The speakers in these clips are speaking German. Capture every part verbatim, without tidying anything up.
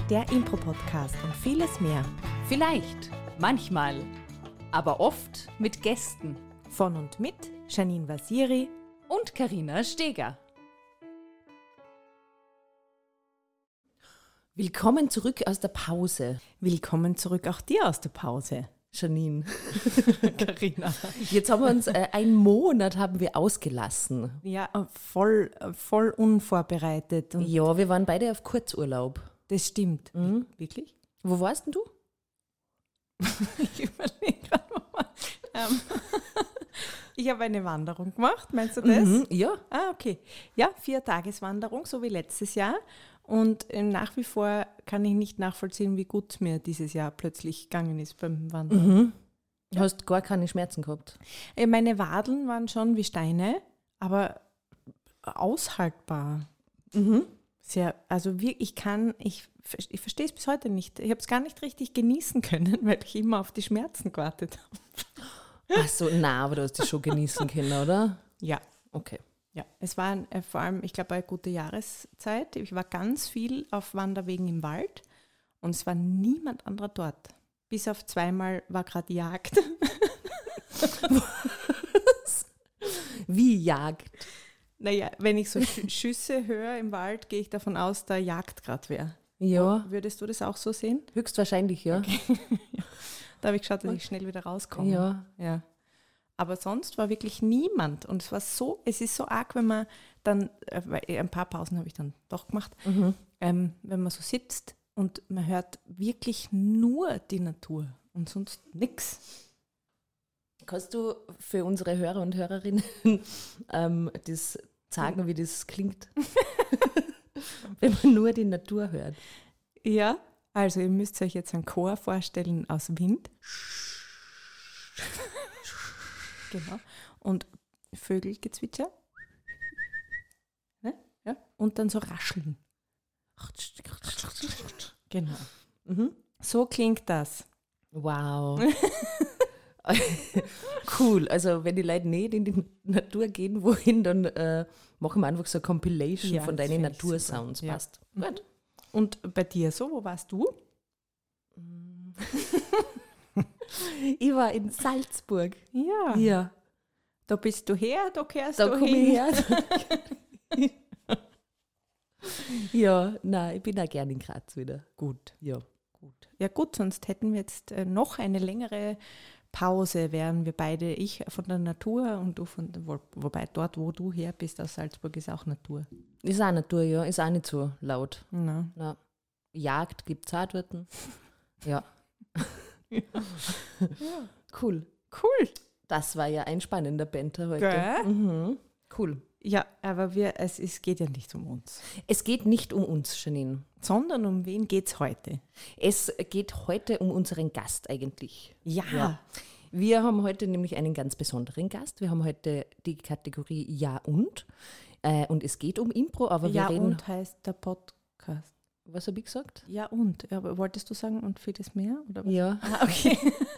der Impro-Podcast und vieles mehr. Vielleicht, manchmal, aber oft mit Gästen. Von und mit Janine Vasiri und Carina Steger. Willkommen zurück aus der Pause. Willkommen zurück auch dir aus der Pause, Janine. Carina. Jetzt haben wir uns, äh, einen Monat haben wir ausgelassen. Ja, voll, voll unvorbereitet. Und Ja, wir waren beide auf Kurzurlaub. das stimmt. Mhm. Wirklich? Wo warst denn du? Ich überlege gerade mal. Ähm, ich habe eine Wanderung gemacht, meinst du das? Mhm, ja. Ah, okay. Ja, vier Tageswanderung, so wie letztes Jahr. Und äh, nach wie vor kann ich nicht nachvollziehen, wie gut es mir dieses Jahr plötzlich gegangen ist beim Wandern. Mhm. Du hast gar keine Schmerzen gehabt. Äh, Meine Wadeln waren schon wie Steine, aber aushaltbar. Mhm. Sehr, also wir, ich kann, ich, ich verstehe es bis heute nicht. Ich habe es gar nicht richtig genießen können, weil ich immer auf die Schmerzen gewartet habe. Ach so, na, aber du hast dich schon genießen können, oder? Ja, Okay. ja. Es war äh, vor allem, ich glaube, eine gute Jahreszeit. Ich war ganz viel auf Wanderwegen im Wald und es war niemand anderer dort. Bis auf zweimal war gerade Jagd. Wie Jagd? Naja, wenn ich so Sch- Schüsse höre im Wald, gehe ich davon aus, da Jagd gerade wäre. Ja, Würdest du das auch so sehen? höchstwahrscheinlich, ja. Da habe ich geschaut, dass ich schnell wieder rauskomme. Ja. Ja. Aber sonst war wirklich niemand. Und es war so, es ist so arg, wenn man dann, äh, weil ein paar Pausen habe ich dann doch gemacht, Mhm. ähm, wenn man so sitzt und man hört wirklich nur die Natur und sonst nichts. Kannst du für unsere Hörer und Hörerinnen ähm, das sagen, wie das klingt? Wenn man nur die Natur hört. Ja, also ihr müsst euch jetzt einen Chor vorstellen aus Wind. Genau. Und Vögelgezwitscher. Ne? Ja. Und dann so Rascheln. Genau. Mhm. So klingt das. Wow. Cool. Also wenn die Leute nicht in die Natur gehen, wohin, dann äh, machen wir einfach so eine Compilation Ja, von das deinen find ich Natursounds. super. Ja. Passt. Mhm. Gut. Und bei dir so, wo warst du? Ich war in Salzburg. Ja. Ja. Da bist du her, da kehrst Da du komme hin. ich her. Ja, nein, ich bin auch gerne in Graz wieder. Gut, Ja. gut. Ja gut, sonst hätten wir jetzt äh, noch eine längere Pause, wären wir beide, ich von der Natur und du von der, wo, wobei dort, wo du her bist, aus Salzburg, ist auch Natur. Ist auch Natur, ja. Ist auch nicht so laut. Na. Na, Jagd gibt es auch dort. Ja. Ja. Cool. Cool. Das war ja ein spannender Banter heute. Gell? Mhm. Cool. Ja, aber wir, es, es geht ja nicht um uns, Es geht nicht um uns, Janine. sondern um wen geht es heute? Es geht heute um unseren Gast eigentlich. Ja. Ja. Wir haben heute nämlich einen ganz besonderen Gast. Wir haben heute die Kategorie Ja und. Äh, und es geht um Impro, aber wir Ja reden... und heißt der Podcast. Was habe ich gesagt? Ja und. Ja, aber wolltest du sagen und vieles mehr? Oder was? Ja. Ah, okay.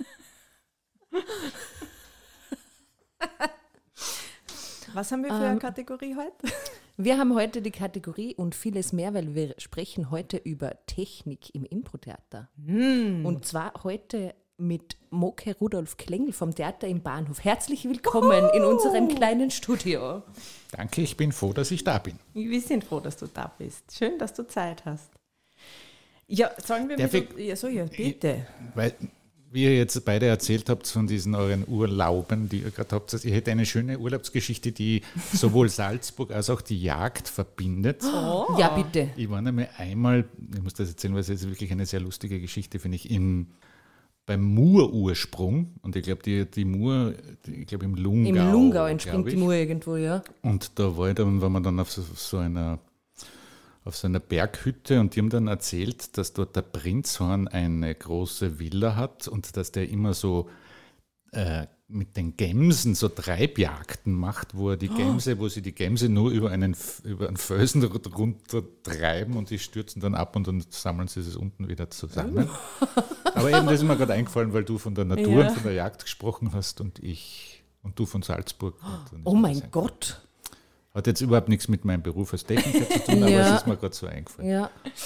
Was haben wir für eine Ähm, Kategorie heute? Wir haben heute die Kategorie und vieles mehr, weil wir sprechen heute über Technik im Impro-Theater. Und zwar heute mit Moke Rudolf Klengel vom Theater im Bahnhof. Herzlich willkommen in unserem kleinen Studio. Danke, ich bin froh, dass ich da bin. Wir sind froh, dass du da bist. Schön, dass du Zeit hast. Ja, sollen wir Darf mit... ich- Ja, so, ja, bitte. Weil, wie ihr jetzt beide erzählt habt von diesen euren Urlauben, die ihr gerade habt, ich hätte eine schöne Urlaubsgeschichte, die sowohl Salzburg als auch die Jagd verbindet. Oh. Ja, bitte. Ich war nämlich einmal, ich muss das erzählen, weil es ist wirklich eine sehr lustige Geschichte, finde ich, im, beim Mur-Ursprung. Und ich glaube, die, die Mur, die, ich glaube im Lungau. Im Lungau glaub entspringt ich. die Mur irgendwo, ja. Und da war ich dann, war man dann auf so, so einer auf so einer Berghütte und die haben dann erzählt, dass dort der Prinzhorn eine große Villa hat und dass der immer so äh, mit den Gämsen so Treibjagden macht, wo er die Gämse, wo sie die Gämse nur über einen, über einen Felsen runter treiben und die stürzen dann ab und dann sammeln sie es unten wieder zusammen. Aber eben, das ist mir gerade eingefallen, weil du von der Natur Ja. und von der Jagd gesprochen hast und ich und du von Salzburg. Und Oh mein Gott. Hat jetzt überhaupt nichts mit meinem Beruf als Techniker zu tun, aber Ja. es ist mir gerade so eingefallen. Ja.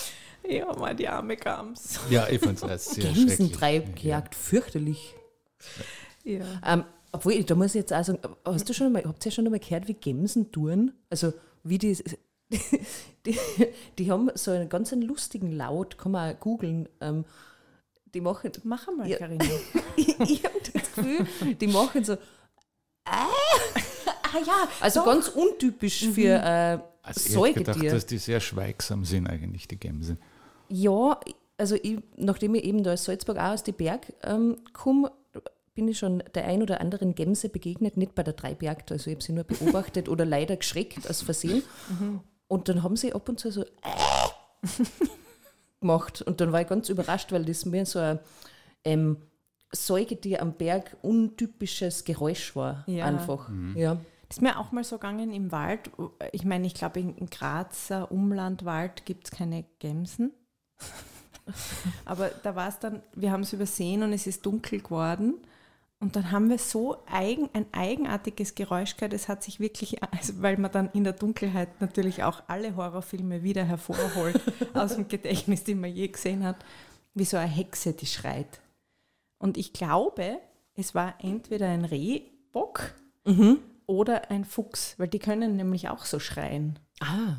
Ja, mal die arme Gams. Ja, ich fand es sehr Gämsentreibjagd, ja. Fürchterlich. Ja. Ähm, obwohl, da muss ich jetzt auch sagen, hast du schon mal, habt ihr schon einmal gehört, wie Gämsen tun? Also, wie die, die, die haben so einen ganz einen lustigen Laut, kann man auch googeln. Ähm, die machen, Mach mal, ja, Carina. ich ich habe das Gefühl, die machen so, ah, ah ja, also Doch. ganz untypisch für äh, Also ich hätte gedacht, Säugetier. dass die sehr schweigsam sind eigentlich, die Gämse. Ja, also ich, nachdem ich eben da aus Salzburg auch aus den Berg ähm, komme, bin ich schon der ein oder anderen Gämse begegnet, nicht bei der Treibjagd, also ich habe sie nur beobachtet oder leider geschreckt aus Versehen. Mhm. Und dann haben sie ab und zu so äh, gemacht. Und dann war ich ganz überrascht, weil das mir so ein ähm, Säugetier am Berg untypisches Geräusch war. Ja. Einfach. Mhm. Ja. Das ist mir auch mal so gegangen im Wald. Ich meine, ich glaube, in Grazer Umlandwald gibt es keine Gämsen. Aber da war es dann, wir haben es übersehen und es ist dunkel geworden. Und dann haben wir so eigen, ein eigenartiges Geräusch gehört. Es hat sich wirklich, also weil man dann in der Dunkelheit natürlich auch alle Horrorfilme wieder hervorholt aus dem Gedächtnis, die man je gesehen hat, wie so eine Hexe, die schreit. Und ich glaube, es war entweder ein Rehbock Mhm. oder ein Fuchs, weil die können nämlich auch so schreien. Ah.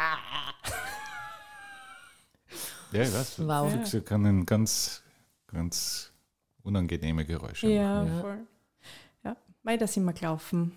Ja, ich weiß, Wow. Füchse können ganz, ganz unangenehme Geräusche machen. Ja, Ja. voll. Ja, weil da sind wir gelaufen.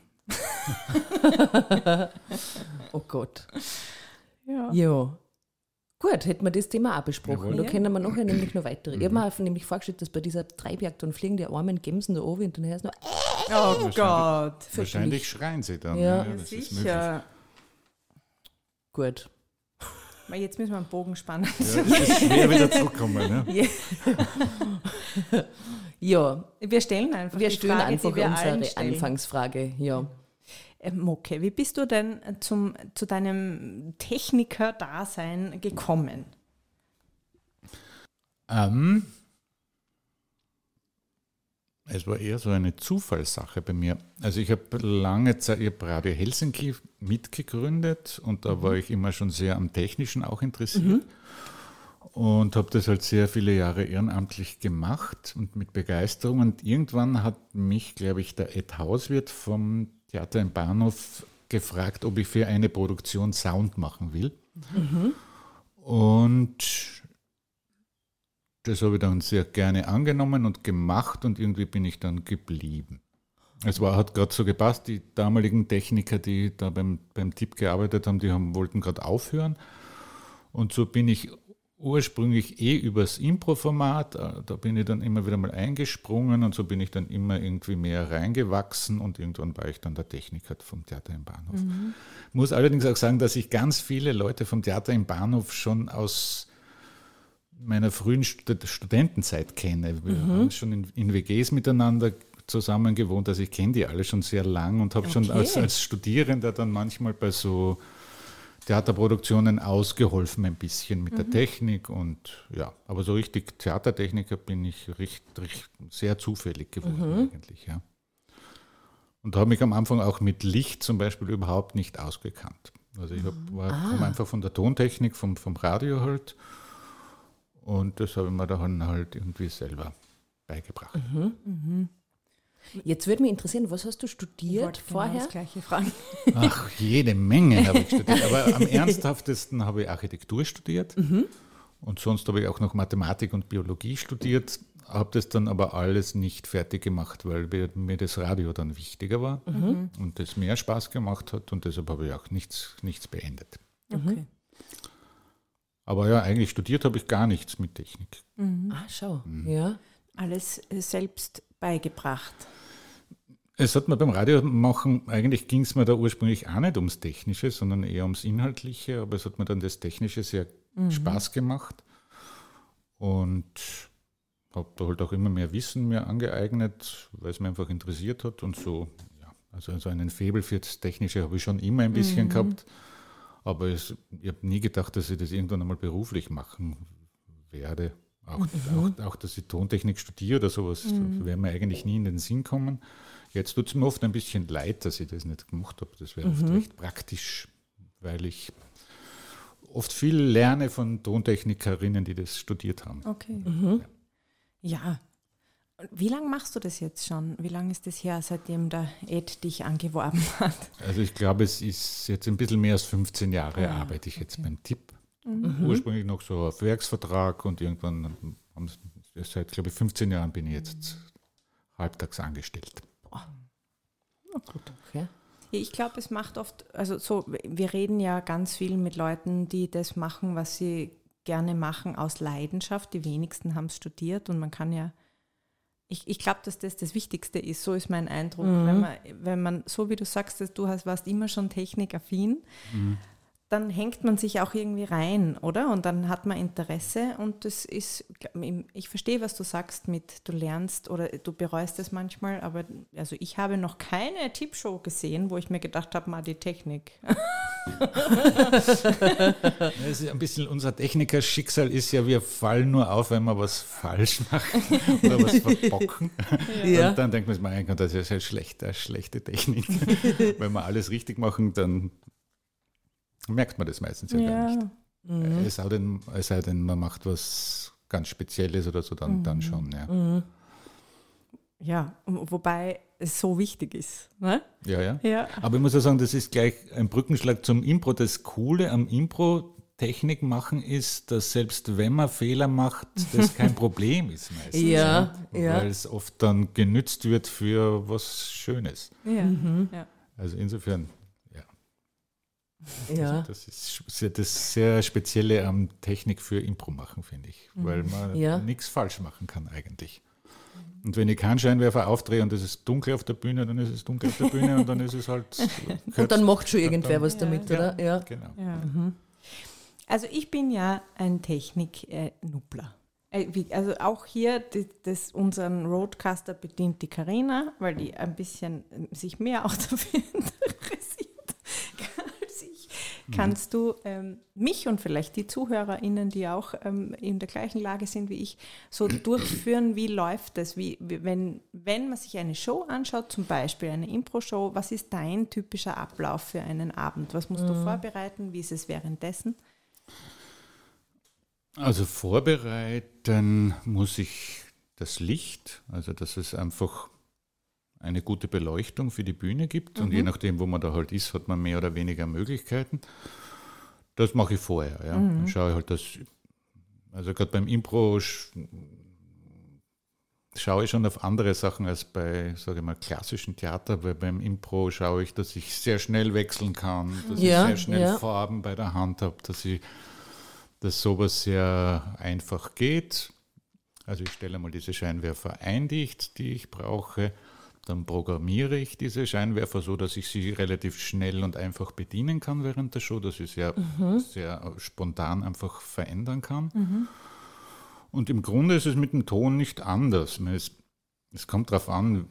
Oh Gott. Ja. Ja. Gut, hätten wir das Thema auch besprochen. Jawohl. Da Ja. können wir nachher nämlich noch weitere. Ich habe mir auch nämlich vorgestellt, dass bei dieser Treibjagd dann fliegen die armen Gämsen da oben und dann hörst du noch, Oh Gott. Wahrscheinlich schreien sie dann. Ja. Ja, das ist möglich. Sicher. gut. Weil jetzt müssen wir einen Bogen spannen. Ja, es ist schwer wieder zurückkommen. Ne? Ja, Wir stellen einfach wir die stellen Frage, einfach die wir allen unsere stellen. Anfangsfrage. Ja. Ähm, Moke, wie bist du denn zum, zu deinem Techniker-Dasein gekommen? Ähm, es war eher so eine Zufallssache bei mir. Also ich habe lange Zeit, ich habe Radio Helsinki mitgegründet und da war ich immer schon sehr am Technischen auch interessiert. Mhm. Und habe das halt sehr viele Jahre ehrenamtlich gemacht und mit Begeisterung. Und irgendwann hat mich, glaube ich, der Ed Hauswirt vom Theater im Bahnhof gefragt, ob ich für eine Produktion Sound machen will. Mhm. Und das habe ich dann sehr gerne angenommen und gemacht und irgendwie bin ich dann geblieben. Es war, hat gerade so gepasst, die damaligen Techniker, die da beim, beim Tipp gearbeitet haben, die haben, wollten gerade aufhören. Und so bin ich ursprünglich eh übers Impro-Format, da bin ich dann immer wieder mal eingesprungen und so bin ich dann immer irgendwie mehr reingewachsen und irgendwann war ich dann der Techniker vom Theater im Bahnhof. Mhm. Muss allerdings auch sagen, dass ich ganz viele Leute vom Theater im Bahnhof schon aus meiner frühen Stud- Studentenzeit kenne. Wir mhm. haben schon in, in W Gs miteinander zusammen gewohnt, also ich kenne die alle schon sehr lang und habe Okay. schon als, als Studierender dann manchmal bei so Theaterproduktionen ausgeholfen ein bisschen mit mhm. der Technik und ja, aber so richtig Theatertechniker bin ich recht, recht, sehr zufällig geworden Mhm. eigentlich, ja. Und habe mich am Anfang auch mit Licht zum Beispiel überhaupt nicht ausgekannt. Also ich hab, war, Ah. komme einfach von der Tontechnik, vom, vom Radio halt und das habe ich mir dann halt irgendwie selber beigebracht. Mhm. Jetzt würde mich interessieren, was hast du Ich studiert wollte genau vorher? das Gleiche fragen. Ach, jede Menge habe ich studiert, aber am ernsthaftesten habe ich Architektur studiert Mhm. und sonst habe ich auch noch Mathematik und Biologie studiert, habe das dann aber alles nicht fertig gemacht, weil mir das Radio dann wichtiger war Mhm. und das mehr Spaß gemacht hat und deshalb habe ich auch nichts, nichts beendet. Okay. Aber ja, eigentlich studiert habe ich gar nichts mit Technik. Mhm. Ah, schau. Mhm. Ja. Alles äh, selbst beigebracht. Es hat mir beim Radiomachen, eigentlich ging es mir da ursprünglich auch nicht ums Technische, sondern eher ums Inhaltliche, aber es hat mir dann das Technische sehr Mhm. Spaß gemacht und habe da halt auch immer mehr Wissen mir angeeignet, weil es mir einfach interessiert hat und so, ja, also so einen Faible für das Technische habe ich schon immer ein bisschen Mhm. gehabt, aber es, ich habe nie gedacht, dass ich das irgendwann einmal beruflich machen werde. Auch, Mhm. auch, auch, dass ich Tontechnik studiere oder sowas, Mhm. wäre mir eigentlich nie in den Sinn kommen. Jetzt tut es mir oft ein bisschen leid, dass ich das nicht gemacht habe. Das wäre oft Mhm. recht praktisch, weil ich oft viel lerne von Tontechnikerinnen, die das studiert haben. Okay. Mhm. Ja. Wie lange machst du das jetzt schon? Wie lange ist das her, seitdem der Ed dich angeworben hat? Also ich glaube, es ist jetzt ein bisschen mehr als fünfzehn Jahre Ah, arbeite ich jetzt okay. beim Tipp. Mhm. Ursprünglich noch so auf Werksvertrag und irgendwann, haben sie- seit glaube ich fünfzehn Jahren bin ich jetzt halbtags angestellt. Na gut. Okay. Ja, ich glaube, es macht oft, also so, wir reden ja ganz viel mit Leuten, die das machen, was sie gerne machen, aus Leidenschaft. Die wenigsten haben es studiert und man kann ja, ich, ich glaube, dass das das Wichtigste ist. So ist mein Eindruck. Mhm. Wenn man, wenn man, so wie du sagst, dass du hast, warst immer schon technikaffin, Mhm. dann hängt man sich auch irgendwie rein, oder? Und dann hat man Interesse und das ist, ich verstehe, was du sagst mit, du lernst oder du bereust es manchmal, aber also ich habe noch keine Tippshow gesehen, wo ich mir gedacht habe, mal die Technik. Es ist ein bisschen unser Technikerschicksal ist ja, wir fallen nur auf, wenn wir was falsch machen oder was verbocken. Ja. Und dann denkt man sich, mein Gott, das ist ja schlechte, schlechte Technik. Wenn wir alles richtig machen, dann merkt man das meistens ja, gar nicht. Mhm. Es sei denn, es sei denn, man macht was ganz Spezielles oder so, dann, dann schon. Ja. Mhm. Ja, wobei es so wichtig ist. Ne? Ja, ja. Ja. Aber ich muss ja sagen, das ist gleich ein Brückenschlag zum Impro. Das Coole am Impro Technik machen ist, dass selbst wenn man Fehler macht, das kein Problem ist meistens. Ja, ja. Weil es oft dann genützt wird für was Schönes. Ja. Mhm. Ja. Also insofern, ja. Ja. Das ist sehr- das sehr Spezielle am Technik für Impro machen, finde ich. Weil man Ja. nichts falsch machen kann eigentlich. Und wenn ich keinen Scheinwerfer aufdrehe und es ist dunkel auf der Bühne, dann ist es dunkel auf der Bühne und dann ist es halt. Und dann macht schon irgendwer was Ja. damit, ja, oder? Ja. Genau. Ja. Also ich bin ja ein Technik-Nubbler. Äh, wie- also auch hier, das, das, unseren Roadcaster bedient die Carina, weil die ein bisschen ähm, sich mehr auch dafür interessiert als ich. Kannst du ähm, mich und vielleicht die ZuhörerInnen, die auch ähm, in der gleichen Lage sind wie ich, so durchführen, wie läuft das? Wie, wie, wenn, wenn man sich eine Show anschaut, zum Beispiel eine Impro-Show, was ist dein typischer Ablauf für einen Abend? Was musst du vorbereiten? Wie ist es währenddessen? Also vorbereiten muss ich das Licht, also dass es einfach eine gute Beleuchtung für die Bühne gibt und je nachdem, wo man da halt ist, hat man mehr oder weniger Möglichkeiten. Das mache ich vorher. Ja. Dann schaue ich halt, dass, also gerade beim Impro sch- schaue ich schon auf andere Sachen als bei, sage ich mal, klassischen Theater, weil beim Impro schaue ich, dass ich sehr schnell wechseln kann, dass Ja, ich sehr schnell ja. Farben bei der Hand habe, dass ich dass sowas sehr einfach geht. Also ich stelle mal diese Scheinwerfer ein, die ich, die ich brauche. Dann programmiere ich diese Scheinwerfer so, dass ich sie relativ schnell und einfach bedienen kann während der Show, dass ich sehr, sehr spontan einfach verändern kann. Und im Grunde ist es mit dem Ton nicht anders. Es, es kommt darauf an,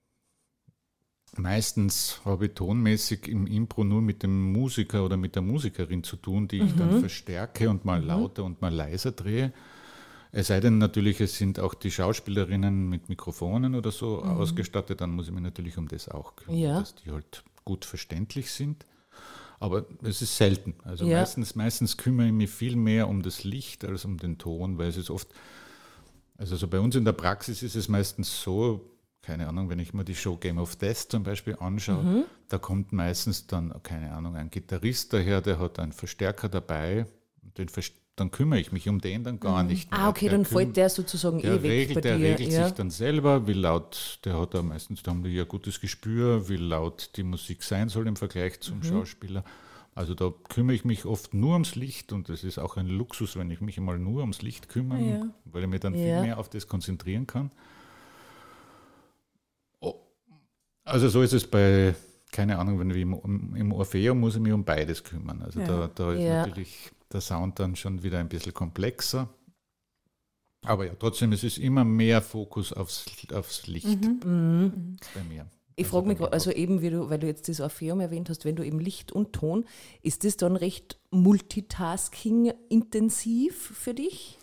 meistens habe ich tonmäßig im Impro nur mit dem Musiker oder mit der Musikerin zu tun, die ich dann verstärke und mal lauter und mal leiser drehe. Es sei denn natürlich, es sind auch die Schauspielerinnen mit Mikrofonen oder so ausgestattet, dann muss ich mich natürlich um das auch kümmern, Ja. dass die halt gut verständlich sind. Aber es ist selten. Also Ja. meistens, meistens kümmere ich mich viel mehr um das Licht als um den Ton, weil es ist oft, also so bei uns in der Praxis ist es meistens so, keine Ahnung, wenn ich mir die Show Game of Death zum Beispiel anschaue, da kommt meistens dann, keine Ahnung, ein Gitarrist daher, der hat einen Verstärker dabei, den Verst- dann kümmere ich mich um den dann gar nicht mehr. Ah, okay, Der dann küm- fällt der sozusagen der eh weg regelt, bei der dir. regelt ja. sich dann selber, wie laut, der hat da meistens, da haben die ja gutes Gespür, wie laut die Musik sein soll im Vergleich zum Mhm. Schauspieler. Also da kümmere ich mich oft nur ums Licht und das ist auch ein Luxus, wenn ich mich einmal nur ums Licht kümmere, Ja. weil ich mich dann Ja. viel mehr auf das konzentrieren kann. Oh. Also so ist es bei, keine Ahnung, wenn wir im, im Orpheum muss ich mich um beides kümmern. Also Ja. da, da ist Ja. natürlich der Sound dann schon wieder ein bisschen komplexer. Aber ja, trotzdem, es ist immer mehr Fokus aufs, aufs Licht Mhm. bei mir. Ich Also frage mich bei mir gerade, also eben, wie du, weil du jetzt das Orpheum erwähnt hast, wenn du eben Licht und Ton, ist das dann recht multitasking-intensiv für dich?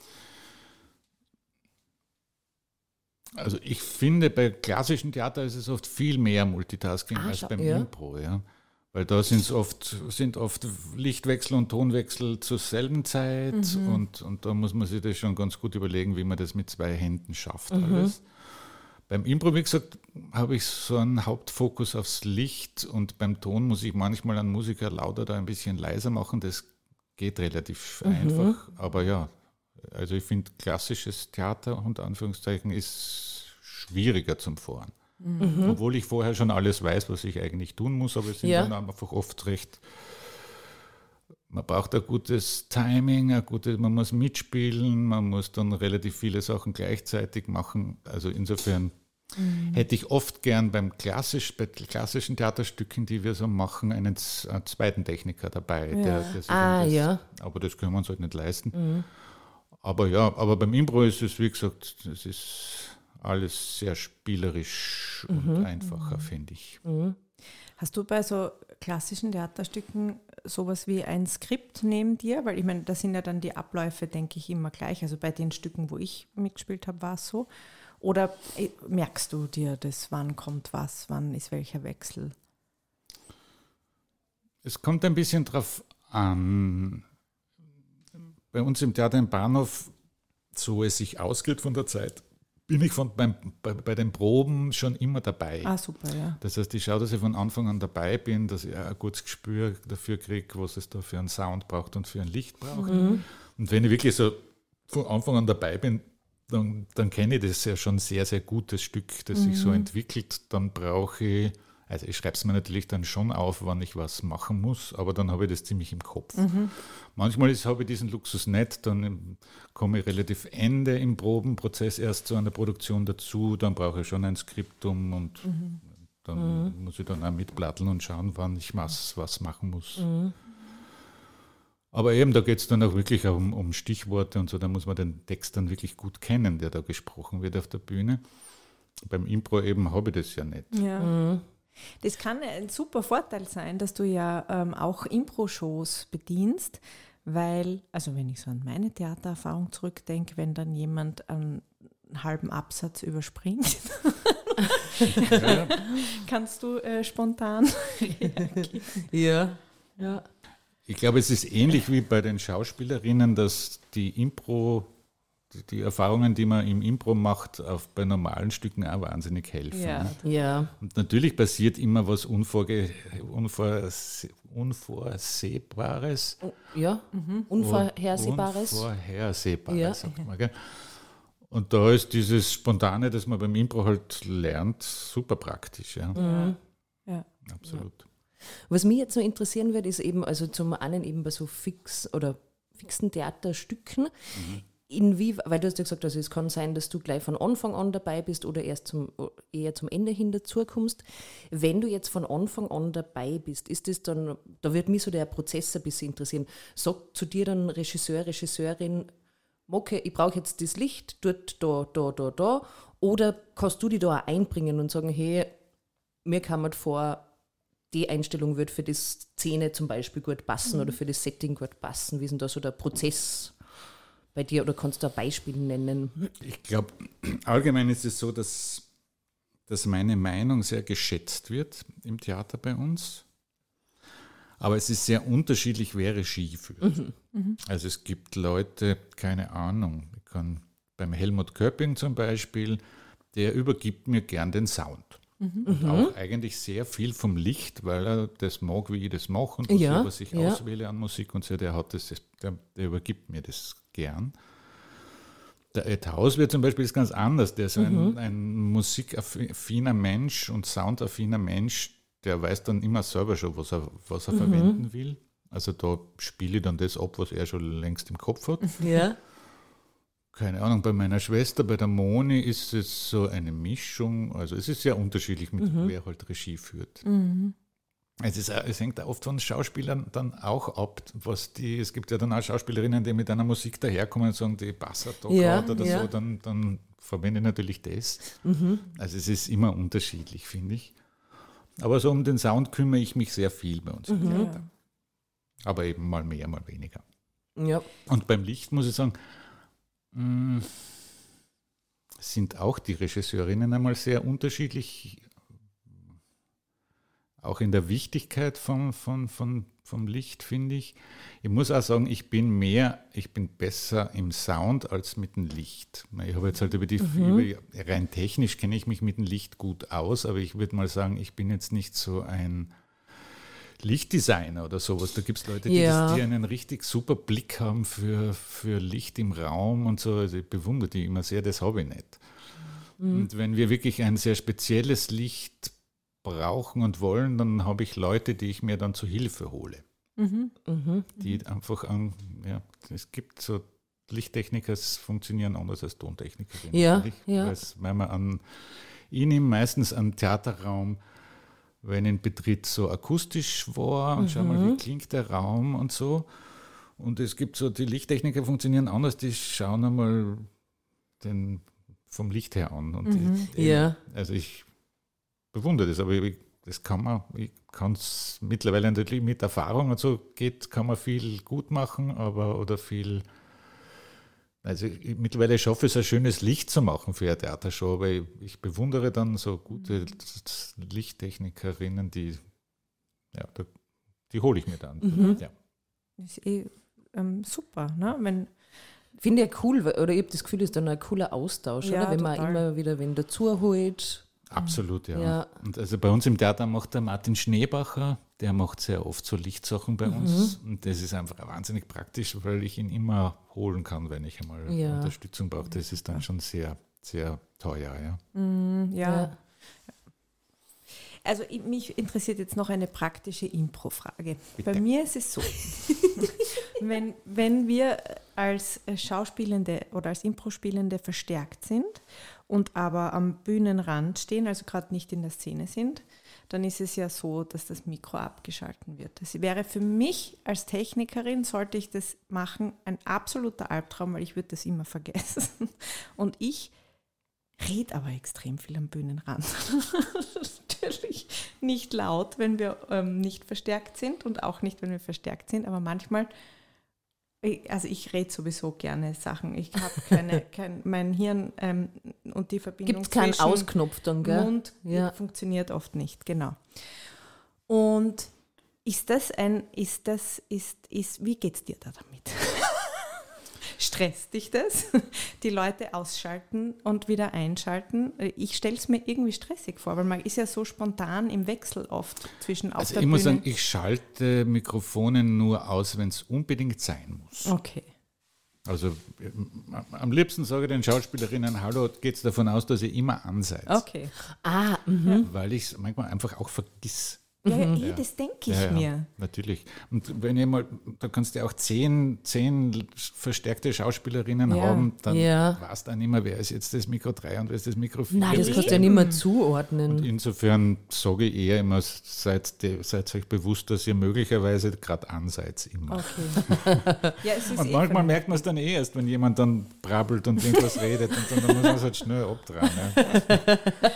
Also ich finde, bei klassischen Theater ist es oft viel mehr Multitasking Ah, als schau- beim ja. Impro. Ja. Weil da sind's oft, sind oft Lichtwechsel und Tonwechsel zur selben Zeit Mhm. und, und da muss man sich das schon ganz gut überlegen, wie man das mit zwei Händen schafft Mhm. alles. Beim Impro, wie gesagt, habe ich so einen Hauptfokus aufs Licht und beim Ton muss ich manchmal einen Musiker lauter oder ein bisschen leiser machen. Das geht relativ Mhm. einfach. Aber ja, also ich finde, klassisches Theater, unter Anführungszeichen, ist schwieriger zum Fahren. Mhm. Obwohl ich vorher schon alles weiß, was ich eigentlich tun muss, aber es sind Ja. dann einfach oft recht. Man braucht ein gutes Timing, ein gutes, man muss mitspielen, man muss dann relativ viele Sachen gleichzeitig machen. Also insofern Mhm. hätte ich oft gern beim klassisch, bei klassischen Theaterstücken, die wir so machen, einen, z- einen zweiten Techniker dabei. Ja. Der, der sich Ah, um das, ja. Aber das können wir uns halt nicht leisten. Mhm. Aber ja, aber beim Impro ist es, wie gesagt, es ist alles sehr spielerisch und einfacher, finde ich. Mhm. Hast du bei so klassischen Theaterstücken sowas wie ein Skript neben dir? Weil ich meine, da sind ja dann die Abläufe, denke ich, immer gleich. Also bei den Stücken, wo ich mitgespielt habe, war es so. Oder äh, merkst du dir das, wann kommt was, wann ist welcher Wechsel? Es kommt ein bisschen drauf an. Bei uns im Theater im Bahnhof, so es sich ausgeht von der Zeit, bin ich von, beim, bei, bei den Proben schon immer dabei. Ah, super, ja. Das heißt, ich schaue, dass ich von Anfang an dabei bin, dass ich ein gutes Gespür dafür kriege, was es da für einen Sound braucht und für ein Licht braucht. Mhm. Und wenn ich wirklich so von Anfang an dabei bin, dann, dann kenne ich das ja schon sehr, sehr gutes Stück, das sich so entwickelt. Dann brauche ich, also ich schreibe es mir natürlich dann schon auf, wann ich was machen muss, aber dann habe ich das ziemlich im Kopf. Manchmal ist, habe ich diesen Luxus nicht, dann komme ich relativ Ende im Probenprozess erst zu einer Produktion dazu, dann brauche ich schon ein Skriptum und dann muss ich dann auch mitplatteln und schauen, wann ich was, was machen muss. Aber eben, da geht es dann auch wirklich auch um, um Stichworte und so, da muss man den Text dann wirklich gut kennen, der da gesprochen wird auf der Bühne. Beim Impro eben habe ich das ja nicht. Ja. Mhm. Das kann ein super Vorteil sein, dass du ja ähm, auch Impro-Shows bedienst, weil, also wenn ich so an meine Theatererfahrung zurückdenke, wenn dann jemand einen halben Absatz überspringt, Ja, kannst du äh, spontan. Ja. Ja. ich glaube, es ist ähnlich wie bei den Schauspielerinnen, dass die Impro, die, die Erfahrungen, die man im Impro macht, auf, bei normalen Stücken auch wahnsinnig helfen. Ja. Ne? Ja. Und natürlich passiert immer was Unvorge Unvorse Unvorsehbares. Ja. Unvorhersehbares. Unvorhersehbares, Ja. sagt man, gell? Und da ist dieses Spontane, das man beim Impro halt lernt, super praktisch. Ja, Mhm. Ja. absolut. Was mich jetzt noch interessieren wird, ist eben, also zum einen eben bei so fix oder fixen Theaterstücken, inwie, weil du hast ja gesagt, also es kann sein, dass du gleich von Anfang an dabei bist oder erst zum, eher zum Ende hin dazukommst. Wenn du jetzt von Anfang an dabei bist, ist das dann, da wird mich so der Prozess ein bisschen interessieren. Sagt zu dir dann Regisseur, Regisseurin, okay, ich brauche jetzt das Licht dort, da, da, da, da, oder kannst du dich da auch einbringen und sagen, hey, mir kam halt vor, die Einstellung wird für die Szene zum Beispiel gut passen oder für das Setting gut passen. Wie ist denn da so der Prozess bei dir oder kannst du ein Beispiel nennen? Ich glaube, allgemein ist es so, dass, dass meine Meinung sehr geschätzt wird im Theater bei uns. Aber es ist sehr unterschiedlich, wer Regie führt. Also es gibt Leute, keine Ahnung, ich kann beim Helmut Köpping zum Beispiel, der übergibt mir gern den Sound. Und auch eigentlich sehr viel vom Licht, weil er das mag, wie ich das mache und was, Ja, ich, was ich ja. auswähle an Musik und so, der hat das, der, der übergibt mir das gern. Der Ed Hauswirt zum Beispiel ist ganz anders, der ist so ein, ein musikaffiner Mensch und soundaffiner Mensch, der weiß dann immer selber schon, was er, was er verwenden will. Also da spiele ich dann das ab, was er schon längst im Kopf hat. Ja. Keine Ahnung, bei meiner Schwester, bei der Moni, ist es so eine Mischung. Also es ist sehr unterschiedlich, mit wer halt Regie führt. Es, ist, auch- es hängt auch oft von Schauspielern dann auch ab, was die, es gibt ja dann auch Schauspielerinnen, die mit einer Musik daherkommen und sagen, die passt da Ja, gerade oder ja. so, dann, dann verwende ich natürlich das. Also es ist immer unterschiedlich, finde ich. Aber so um den Sound kümmere ich mich sehr viel bei uns im Theater. Aber eben mal mehr, mal weniger. Ja. Und beim Licht muss ich sagen, mh, sind auch die Regisseurinnen einmal sehr unterschiedlich. auch in der Wichtigkeit von, von, von, vom Licht, finde ich. Ich muss auch sagen, ich bin mehr, ich bin besser im Sound als mit dem Licht. Ich habe jetzt halt über die, mhm. über, rein technisch kenne ich mich mit dem Licht gut aus, aber ich würde mal sagen, ich bin jetzt nicht so ein Lichtdesigner oder sowas. Da gibt es Leute, die, ja. das, die einen richtig super Blick haben für, für Licht im Raum und so. Also ich bewundere die immer sehr, das habe ich nicht. Mhm. Und wenn wir wirklich ein sehr spezielles Licht brauchen und wollen, dann habe ich Leute, die ich mir dann zu Hilfe hole. Mhm. Mhm. Die einfach an, ja, es gibt so Lichttechniker, es funktionieren anders als Tontechniker. Ja, ja. Weil man an, ich nehme meistens einen Theaterraum, wenn ihn betritt, so akustisch war und mhm. schau mal, wie klingt der Raum und so. Und es gibt so, die Lichttechniker funktionieren anders, die schauen einmal den vom Licht her an. Und mhm. ich, ja. Also ich bewundere das, aber ich, das kann man, ich kann es mittlerweile natürlich mit Erfahrung und so geht, kann man viel gut machen, aber oder viel, also ich, mittlerweile schaffe ich es, ein schönes Licht zu machen für eine Theatershow, aber ich, ich bewundere dann so gute Lichttechnikerinnen, die, ja, die, die hole ich mir dann. Mhm. Ja. Das ist eh ähm, super, ne? Wenn Finde ich ja cool, oder ich habe das Gefühl, das ist dann ein cooler Austausch, ja, oder? Wenn total. man immer wieder wen dazu holt. Absolut, ja. ja. Und also bei uns im Theater macht der Martin Schneebacher, der macht sehr oft so Lichtsachen bei mhm. uns. Und das ist einfach wahnsinnig praktisch, weil ich ihn immer holen kann, wenn ich einmal ja. Unterstützung brauche. Das ist dann schon sehr, sehr teuer, ja. Mm, ja. Ja. Also ich, mich interessiert jetzt noch eine praktische Impro-Frage. Bei mir ist es so, wenn, wenn wir als Schauspielende oder als Impro-Spielende verstärkt sind und aber am Bühnenrand stehen, also gerade nicht in der Szene sind, dann ist es ja so, dass das Mikro abgeschalten wird. Das wäre für mich als Technikerin, sollte ich das machen, ein absoluter Albtraum, weil ich würde das immer vergessen. Und ich rede aber extrem viel am Bühnenrand. Natürlich nicht laut, wenn wir ähm, nicht verstärkt sind und auch nicht, wenn wir verstärkt sind, aber manchmal, also ich rede sowieso gerne Sachen. Ich habe keine, kein, mein Hirn ähm, und die Verbindung Gibt es keinen zwischen Ausknopf dann, gell? Mund ja. funktioniert oft nicht, genau. Und ist das ein, ist das, ist, ist, wie geht's dir da damit? Stresst dich das? Die Leute ausschalten und wieder einschalten? Ich stelle es mir irgendwie stressig vor, weil man ist ja so spontan im Wechsel oft zwischen auf also der ich Bühne. muss sagen, ich schalte Mikrofone nur aus, wenn es unbedingt sein muss. Okay. Also am liebsten sage ich den Schauspielerinnen, hallo, geht es davon aus, dass ihr immer an seid. Okay. Ah, mhm. Weil ich es manchmal einfach auch vergiss. Ja, Mhm. ja, das denke ich Ja, ja, mir. natürlich. Und wenn ihr mal, da kannst du auch zehn, zehn verstärkte Schauspielerinnen Ja. haben, dann Ja. weißt du auch nicht mehr, wer ist jetzt das Mikro drei und wer ist das Mikro vier. Nein, das kannst du ja nicht mehr zuordnen. Und insofern sage ich eher immer, seid, seid euch bewusst, dass ihr möglicherweise gerade an seid immer. Okay. Ja, es ist Und eh manchmal von- merkt man es dann eh erst, wenn jemand dann brabbelt und irgendwas redet und dann, dann muss man es halt schnell abdrehen. Ja.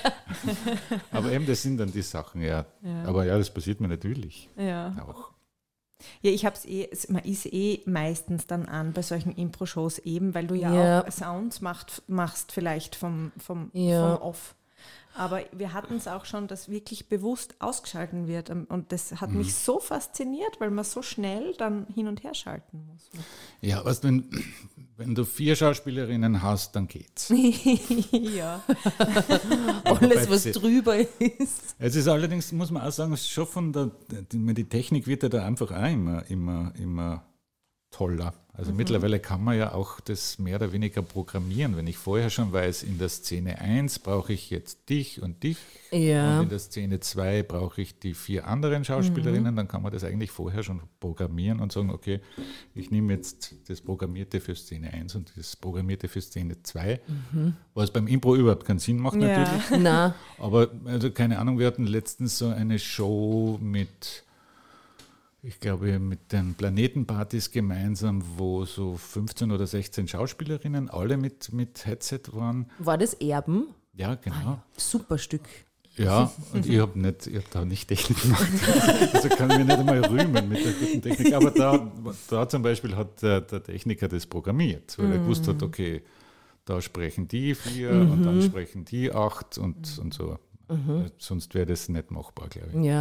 Aber eben, das sind dann die Sachen, ja. Ja. Aber ja, das passiert mir natürlich Ja. auch. Ja, ich habe es eh, es- man ist eh meistens dann an bei solchen Impro-Shows eben, weil du ja, Ja. auch Sounds macht, machst vielleicht vom, vom, Ja. vom Off. Aber wir hatten es auch schon, dass wirklich bewusst ausgeschalten wird. Und das hat mich so fasziniert, weil man so schnell dann hin und her schalten muss. Ja, weißt, wenn, wenn du vier Schauspielerinnen hast, dann geht's. Ja. Alles, was Wobei- drüber ist. Es ist allerdings, muss man auch sagen, schon von der, die, die Technik wird ja da einfach auch immer, immer, immer toller. Also Mhm. mittlerweile kann man ja auch das mehr oder weniger programmieren. Wenn ich vorher schon weiß, in der Szene eins brauche ich jetzt dich und dich Ja. und in der Szene zwei brauche ich die vier anderen Schauspielerinnen, Mhm. dann kann man das eigentlich vorher schon programmieren und sagen, okay, ich nehme jetzt das Programmierte für Szene eins und das Programmierte für Szene zwei, was beim Impro überhaupt keinen Sinn macht Mhm. Ja. natürlich. Na, Aber also keine Ahnung, wir hatten letztens so eine Show mit, ich glaube, mit den Planetenpartys gemeinsam, wo so fünfzehn oder sechzehn Schauspielerinnen alle mit, mit Headset waren. war das Erben? Ja, genau. Super Stück. Ja, und ich habe nicht, ich hab da nicht Technik gemacht. Also kann ich mich nicht einmal rühmen mit der guten Technik. Aber da, da zum Beispiel hat der, der Techniker das programmiert, weil er gewusst hat, okay, da sprechen die vier und dann sprechen die acht und, und so. Sonst wäre das nicht machbar, glaube ich. Ja.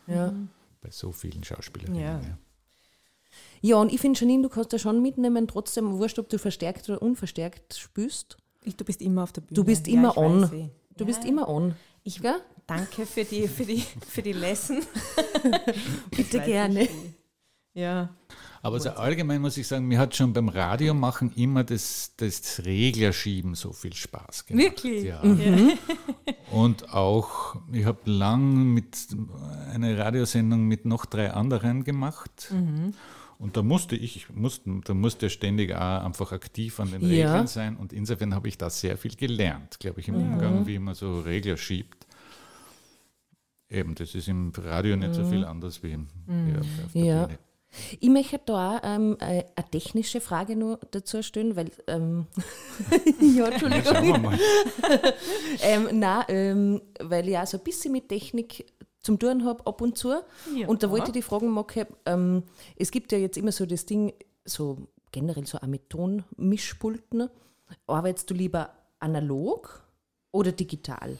Ja. Bei so vielen Schauspielerinnen. Ja. Ja. Ja, und ich finde, Janine, du kannst da schon mitnehmen, trotzdem, wurscht, ob du verstärkt oder unverstärkt spielst. Ich, du bist immer auf der Bühne. Du bist ja, immer ich on. weiß eh. Du ja. bist immer on. Ich Gell? danke für die, für die, für die Lesson. Bitte gerne. Ja. Aber so allgemein muss ich sagen, mir hat schon beim Radiomachen immer das, das Reglerschieben so viel Spaß gemacht. Wirklich? Ja. Mhm. Und auch, ich habe lang mit eine Radiosendung mit noch drei anderen gemacht. Mhm. Und da musste ich, musste, da musste ständig auch einfach aktiv an den Ja. Regeln sein. Und insofern habe ich da sehr viel gelernt, glaube ich, im Mhm. Umgang, wie man so Regler schiebt. Eben, das ist im Radio nicht so viel anders wie im, ja, auf der Ja. Bühne. Ich möchte da ähm, eine technische Frage nur dazu stellen, weil, ähm, ja, Entschuldigung, Schauen wir mal. ähm, nein, ähm, weil ich auch so ein bisschen mit Technik zum Tun habe ab und zu. Ja. Und da wollte ich die fragen, Mocke, ähm, es gibt ja jetzt immer so das Ding, so generell so auch mit Tonmischpulten. Arbeitest du lieber analog oder digital?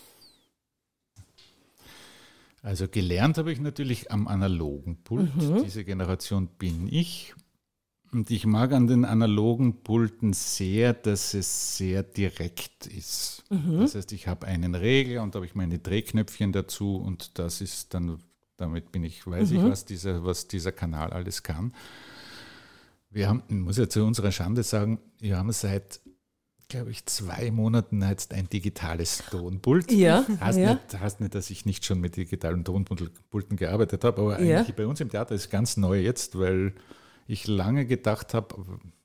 Also gelernt habe ich natürlich am analogen Pult. Diese Generation bin ich. Und ich mag an den analogen Pulten sehr, dass es sehr direkt ist. Das heißt, ich habe einen Regler und da habe ich meine Drehknöpfchen dazu und das ist dann, damit bin ich, weiß ich, was dieser, was dieser Kanal alles kann. Wir haben, ich muss ja zu unserer Schande sagen, wir haben seit, glaube ich, zwei Monaten jetzt ein digitales Tonpult. Ja, Heißt, ja. nicht, heißt nicht, dass ich nicht schon mit digitalen Tonpulten gearbeitet habe, aber Ja. eigentlich bei uns im Theater ist es ganz neu jetzt, weil ich lange gedacht habe,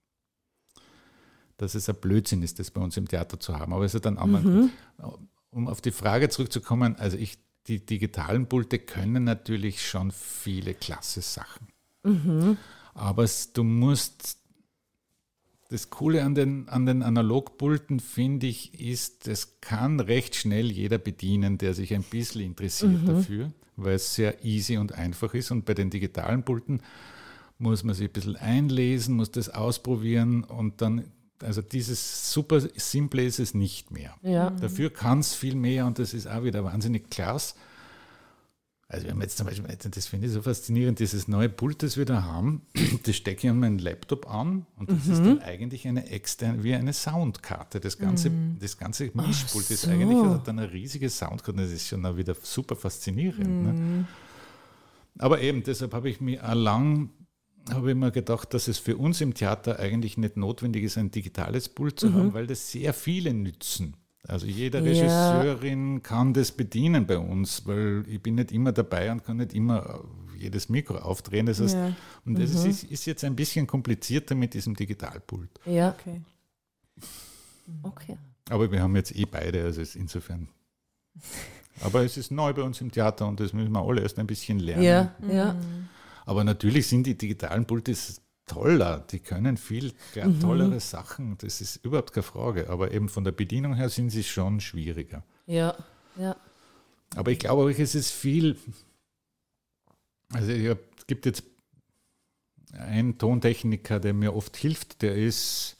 dass es ein Blödsinn ist, das bei uns im Theater zu haben. Aber es hat einen anderen Grund. Um auf die Frage zurückzukommen, also ich, die digitalen Pulte können natürlich schon viele klasse Sachen. Aber es, du musst, das Coole an den, an den Analogpulten, finde ich, ist, das kann recht schnell jeder bedienen, der sich ein bisschen interessiert dafür, weil es sehr easy und einfach ist. Und bei den digitalen Pulten muss man sich ein bisschen einlesen, muss das ausprobieren und dann, also dieses super Simple ist es nicht mehr. Ja. Dafür kann es viel mehr und das ist auch wieder wahnsinnig klasse. Also wir haben jetzt zum Beispiel, das finde ich so faszinierend, dieses neue Pult, das wir da haben, das stecke ich an meinen Laptop an und das ist dann eigentlich eine externe, wie eine Soundkarte. Das ganze, das ganze Mischpult ist so. eigentlich, das hat dann eine riesige Soundkarte, das ist schon auch wieder super faszinierend. Ne? Aber eben, deshalb habe ich mir auch lang, habe ich mir gedacht, dass es für uns im Theater eigentlich nicht notwendig ist, ein digitales Pult zu haben, weil das sehr viele nützen. Also jede Ja. Regisseurin kann das bedienen bei uns, weil ich bin nicht immer dabei und kann nicht immer jedes Mikro aufdrehen. Das heißt, Ja. und das ist, ist jetzt ein bisschen komplizierter mit diesem Digitalpult. Ja, Okay. okay. Aber wir haben jetzt eh beide, also es insofern. Aber es ist neu bei uns im Theater und das müssen wir alle erst ein bisschen lernen. Ja, ja. Aber natürlich sind die digitalen Pulte toller, die können viel klar, tollere Sachen, das ist überhaupt keine Frage. Aber eben von der Bedienung her sind sie schon schwieriger. Ja, ja. Aber ich glaube auch, es ist viel, also ich hab, es gibt jetzt einen Tontechniker, der mir oft hilft, der ist,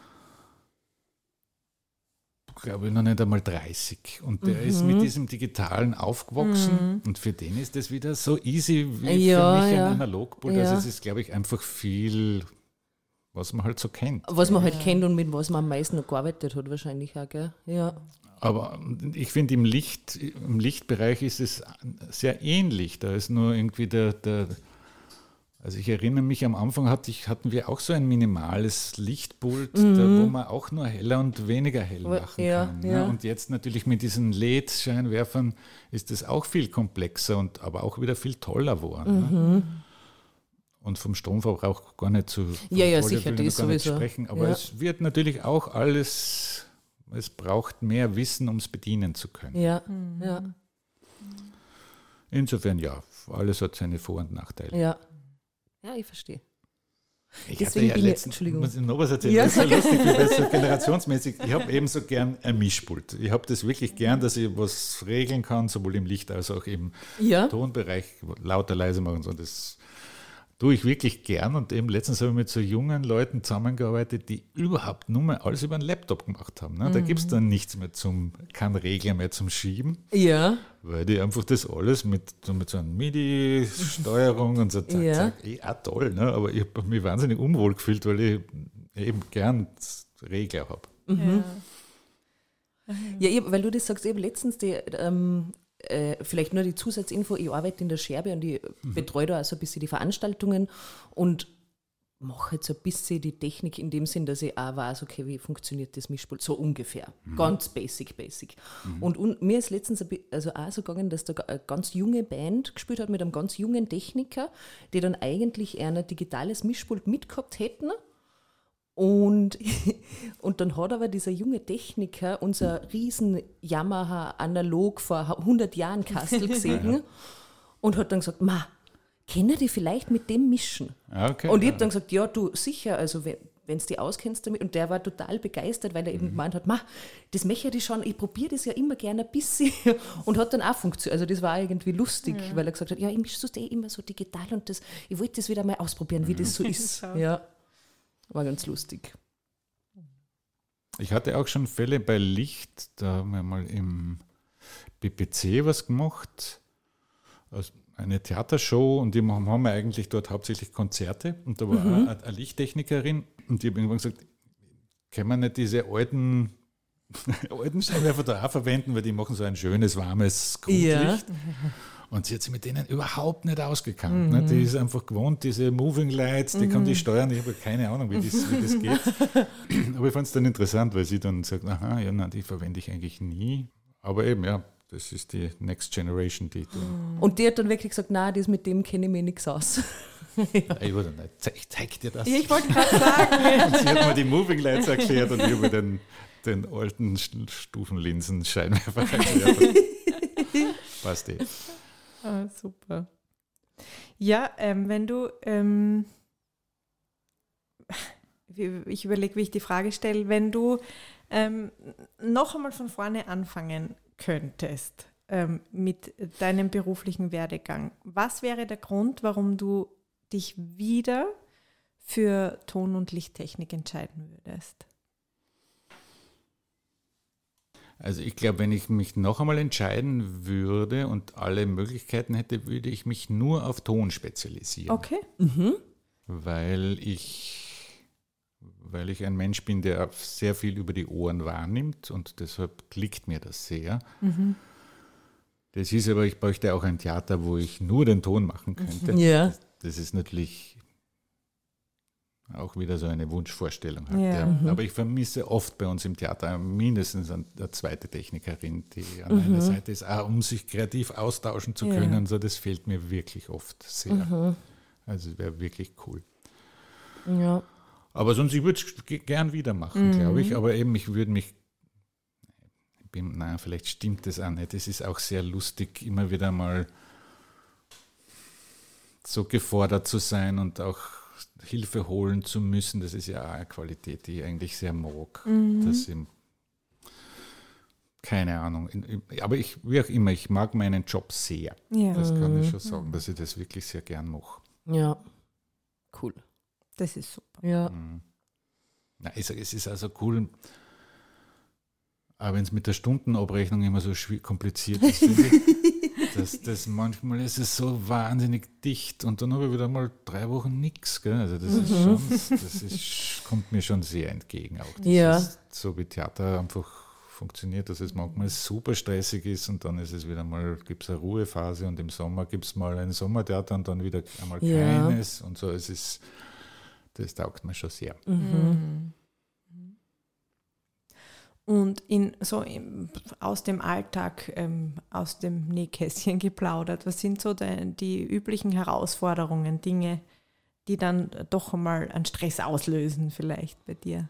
glaube ich, noch nicht einmal dreißig. Und der ist mit diesem Digitalen aufgewachsen und für den ist das wieder so easy wie Ja, für mich ja. ein Analogpult. Ja. Also es ist, glaube ich, einfach viel, was man halt so kennt. Was man halt kennt und mit was man am meisten noch gearbeitet hat, wahrscheinlich auch, gell? Ja. Aber ich finde, im Licht, im Lichtbereich ist es sehr ähnlich. Da ist nur irgendwie der, der also ich erinnere mich, am Anfang hatte ich, hatten wir auch so ein minimales Lichtpult, da, wo man auch nur heller und weniger hell machen Ja, kann. ja. Ne? Und jetzt natürlich mit diesen L E D-Scheinwerfern ist es auch viel komplexer und aber auch wieder viel toller geworden. Ne? Und vom Stromverbrauch gar nicht zu Ja, ja, von sicher, Volllöffeln das gar nicht sowieso. sprechen. Aber Ja. es wird natürlich auch alles, es braucht mehr Wissen, um es bedienen zu können. Ja, ja, Insofern ja, alles hat seine Vor- und Nachteile. ja. Ja, ich verstehe. Ich Deswegen hatte ja bin ich- letztens, Entschuldigung. muss ich noch was erzählen, Ja, das ist so lustig, wie bei so generationsmäßig. Ich habe ebenso gern ein Mischpult. Ich habe das wirklich gern, dass ich was regeln kann, sowohl im Licht als auch im Ja, Tonbereich, lauter, leise machen. So. Das, tue ich wirklich gern. Und eben letztens habe ich mit so jungen Leuten zusammengearbeitet, die überhaupt nur mal alles über einen Laptop gemacht haben. Ne? Da gibt es dann nichts mehr zum, kein Regler mehr zum Schieben. Ja. Weil die einfach das alles mit, so mit so einer M I D I-Steuerung und so zack, Ja. zack, eh auch toll. Ne? Aber ich habe mich wahnsinnig unwohl gefühlt, weil ich eben gern Regler habe. Mhm. Ja. Ja, ich, weil du das sagst, ich habe letztens die, ähm, äh, vielleicht nur die Zusatzinfo, ich arbeite in der Scherbe und ich Mhm. betreue da auch so ein bisschen die Veranstaltungen und mache jetzt so ein bisschen die Technik in dem Sinn, dass ich auch weiß, okay, wie funktioniert das Mischpult, so ungefähr. Mhm. Ganz basic, basic. Und, und mir ist letztens ein bi- also auch so gegangen, dass da eine ganz junge Band gespielt hat mit einem ganz jungen Techniker, die dann eigentlich eher ein digitales Mischpult mitgehabt hätten. Und, und dann hat aber dieser junge Techniker unser riesen Yamaha analog vor hundert Jahren Kastel gesehen und hat dann gesagt, ma, können die vielleicht mit dem mischen? Ja, okay. Und ich habe dann gesagt, ja, du, sicher, also wenn du die auskennst damit. Und der war total begeistert, weil er eben gemeint hat, ma, das möchte ich schon, ich probiere das ja immer gerne ein bisschen. Und hat dann auch funktioniert. Also das war irgendwie lustig, Ja. weil er gesagt hat, ja, ich mische das eh immer so digital und das, ich wollte das wieder mal ausprobieren, wie das so ist. Ja, war ganz lustig. Ich hatte auch schon Fälle bei Licht, da haben wir mal im B P C was gemacht, also eine Theatershow, und die haben haben wir eigentlich dort hauptsächlich Konzerte, und da war Mhm. auch eine, eine Lichttechnikerin, und die hat irgendwann gesagt, können wir nicht diese alten, alten Scheinwerfer da auch verwenden, weil die machen so ein schönes, warmes Grundlicht. Und sie hat sich mit denen überhaupt nicht ausgekannt. Ne? Die ist einfach gewohnt, diese Moving Lights, die kann die steuern. Ich habe keine Ahnung, wie das, wie das geht. Aber ich fand es dann interessant, weil sie dann sagt, aha, ja, nein, die verwende ich eigentlich nie. Aber eben, ja, das ist die Next Generation, die da. Und die hat dann wirklich gesagt, nein, das mit dem kenne ich mir nichts aus. Ich wurde nicht, zeig, ich zeig dir das. Ich wollte gerade sagen, Und sie hat mir die Moving Lights erklärt und ich habe mir den, den alten Stufenlinsen-Scheinwerfer erklärt. Passt eh. ah, super. Ja, ähm, wenn du, ähm, wie- ich überlege, wie ich die Frage stelle, wenn du ähm, noch einmal von vorne anfangen könntest ähm, mit deinem beruflichen Werdegang, was wäre der Grund, warum du dich wieder für Ton- und Lichttechnik entscheiden würdest? Also ich glaube, wenn ich mich noch einmal entscheiden würde und alle Möglichkeiten hätte, würde ich mich nur auf Ton spezialisieren. Okay. Weil ich, weil ich ein Mensch bin, der sehr viel über die Ohren wahrnimmt, und deshalb liegt mir das sehr. Das ist aber, ich bräuchte auch ein Theater, wo ich nur den Ton machen könnte. Ja. Das, das ist natürlich auch wieder so eine Wunschvorstellung. Halt, Ja. ja. Mhm. Aber ich vermisse oft bei uns im Theater mindestens eine zweite Technikerin, die an einer Seite ist, auch um sich kreativ austauschen zu Ja. können. So, das fehlt mir wirklich oft sehr. Also es wäre wirklich cool. Ja. Aber sonst, ich würde es g- gern wieder machen, glaube ich. Aber eben, ich würde mich, ich bin, naja, vielleicht stimmt das auch nicht. Es ist auch sehr lustig, immer wieder mal so gefordert zu sein und auch Hilfe holen zu müssen. Das ist ja auch eine Qualität, die ich eigentlich sehr mag. Dass ich, keine Ahnung. In- Aber ich, wie auch immer, ich mag meinen Job sehr. Ja, Das kann ich schon sagen, dass ich das wirklich sehr gern mache. Ja. Cool. das ist super. Ja. Na, ich sage, es ist also cool, aber wenn es mit der Stundenabrechnung immer so schwierig, kompliziert ist, finde ich, dass das manchmal ist es so wahnsinnig dicht, und dann habe ich wieder mal drei Wochen nichts. Also das ist schon, das ist, kommt mir schon sehr entgegen auch. Das Ja. ist so wie Theater einfach funktioniert, dass es manchmal super stressig ist, und dann ist es wieder mal, gibt es eine Ruhephase, und im Sommer gibt es mal ein Sommertheater und dann wieder einmal Ja. keines, und so. Es ist, das taugt mir schon sehr. Und in, so im, aus dem Alltag, ähm, aus dem Nähkästchen geplaudert, was sind so de, die üblichen Herausforderungen, Dinge, die dann doch einmal einen Stress auslösen vielleicht bei dir?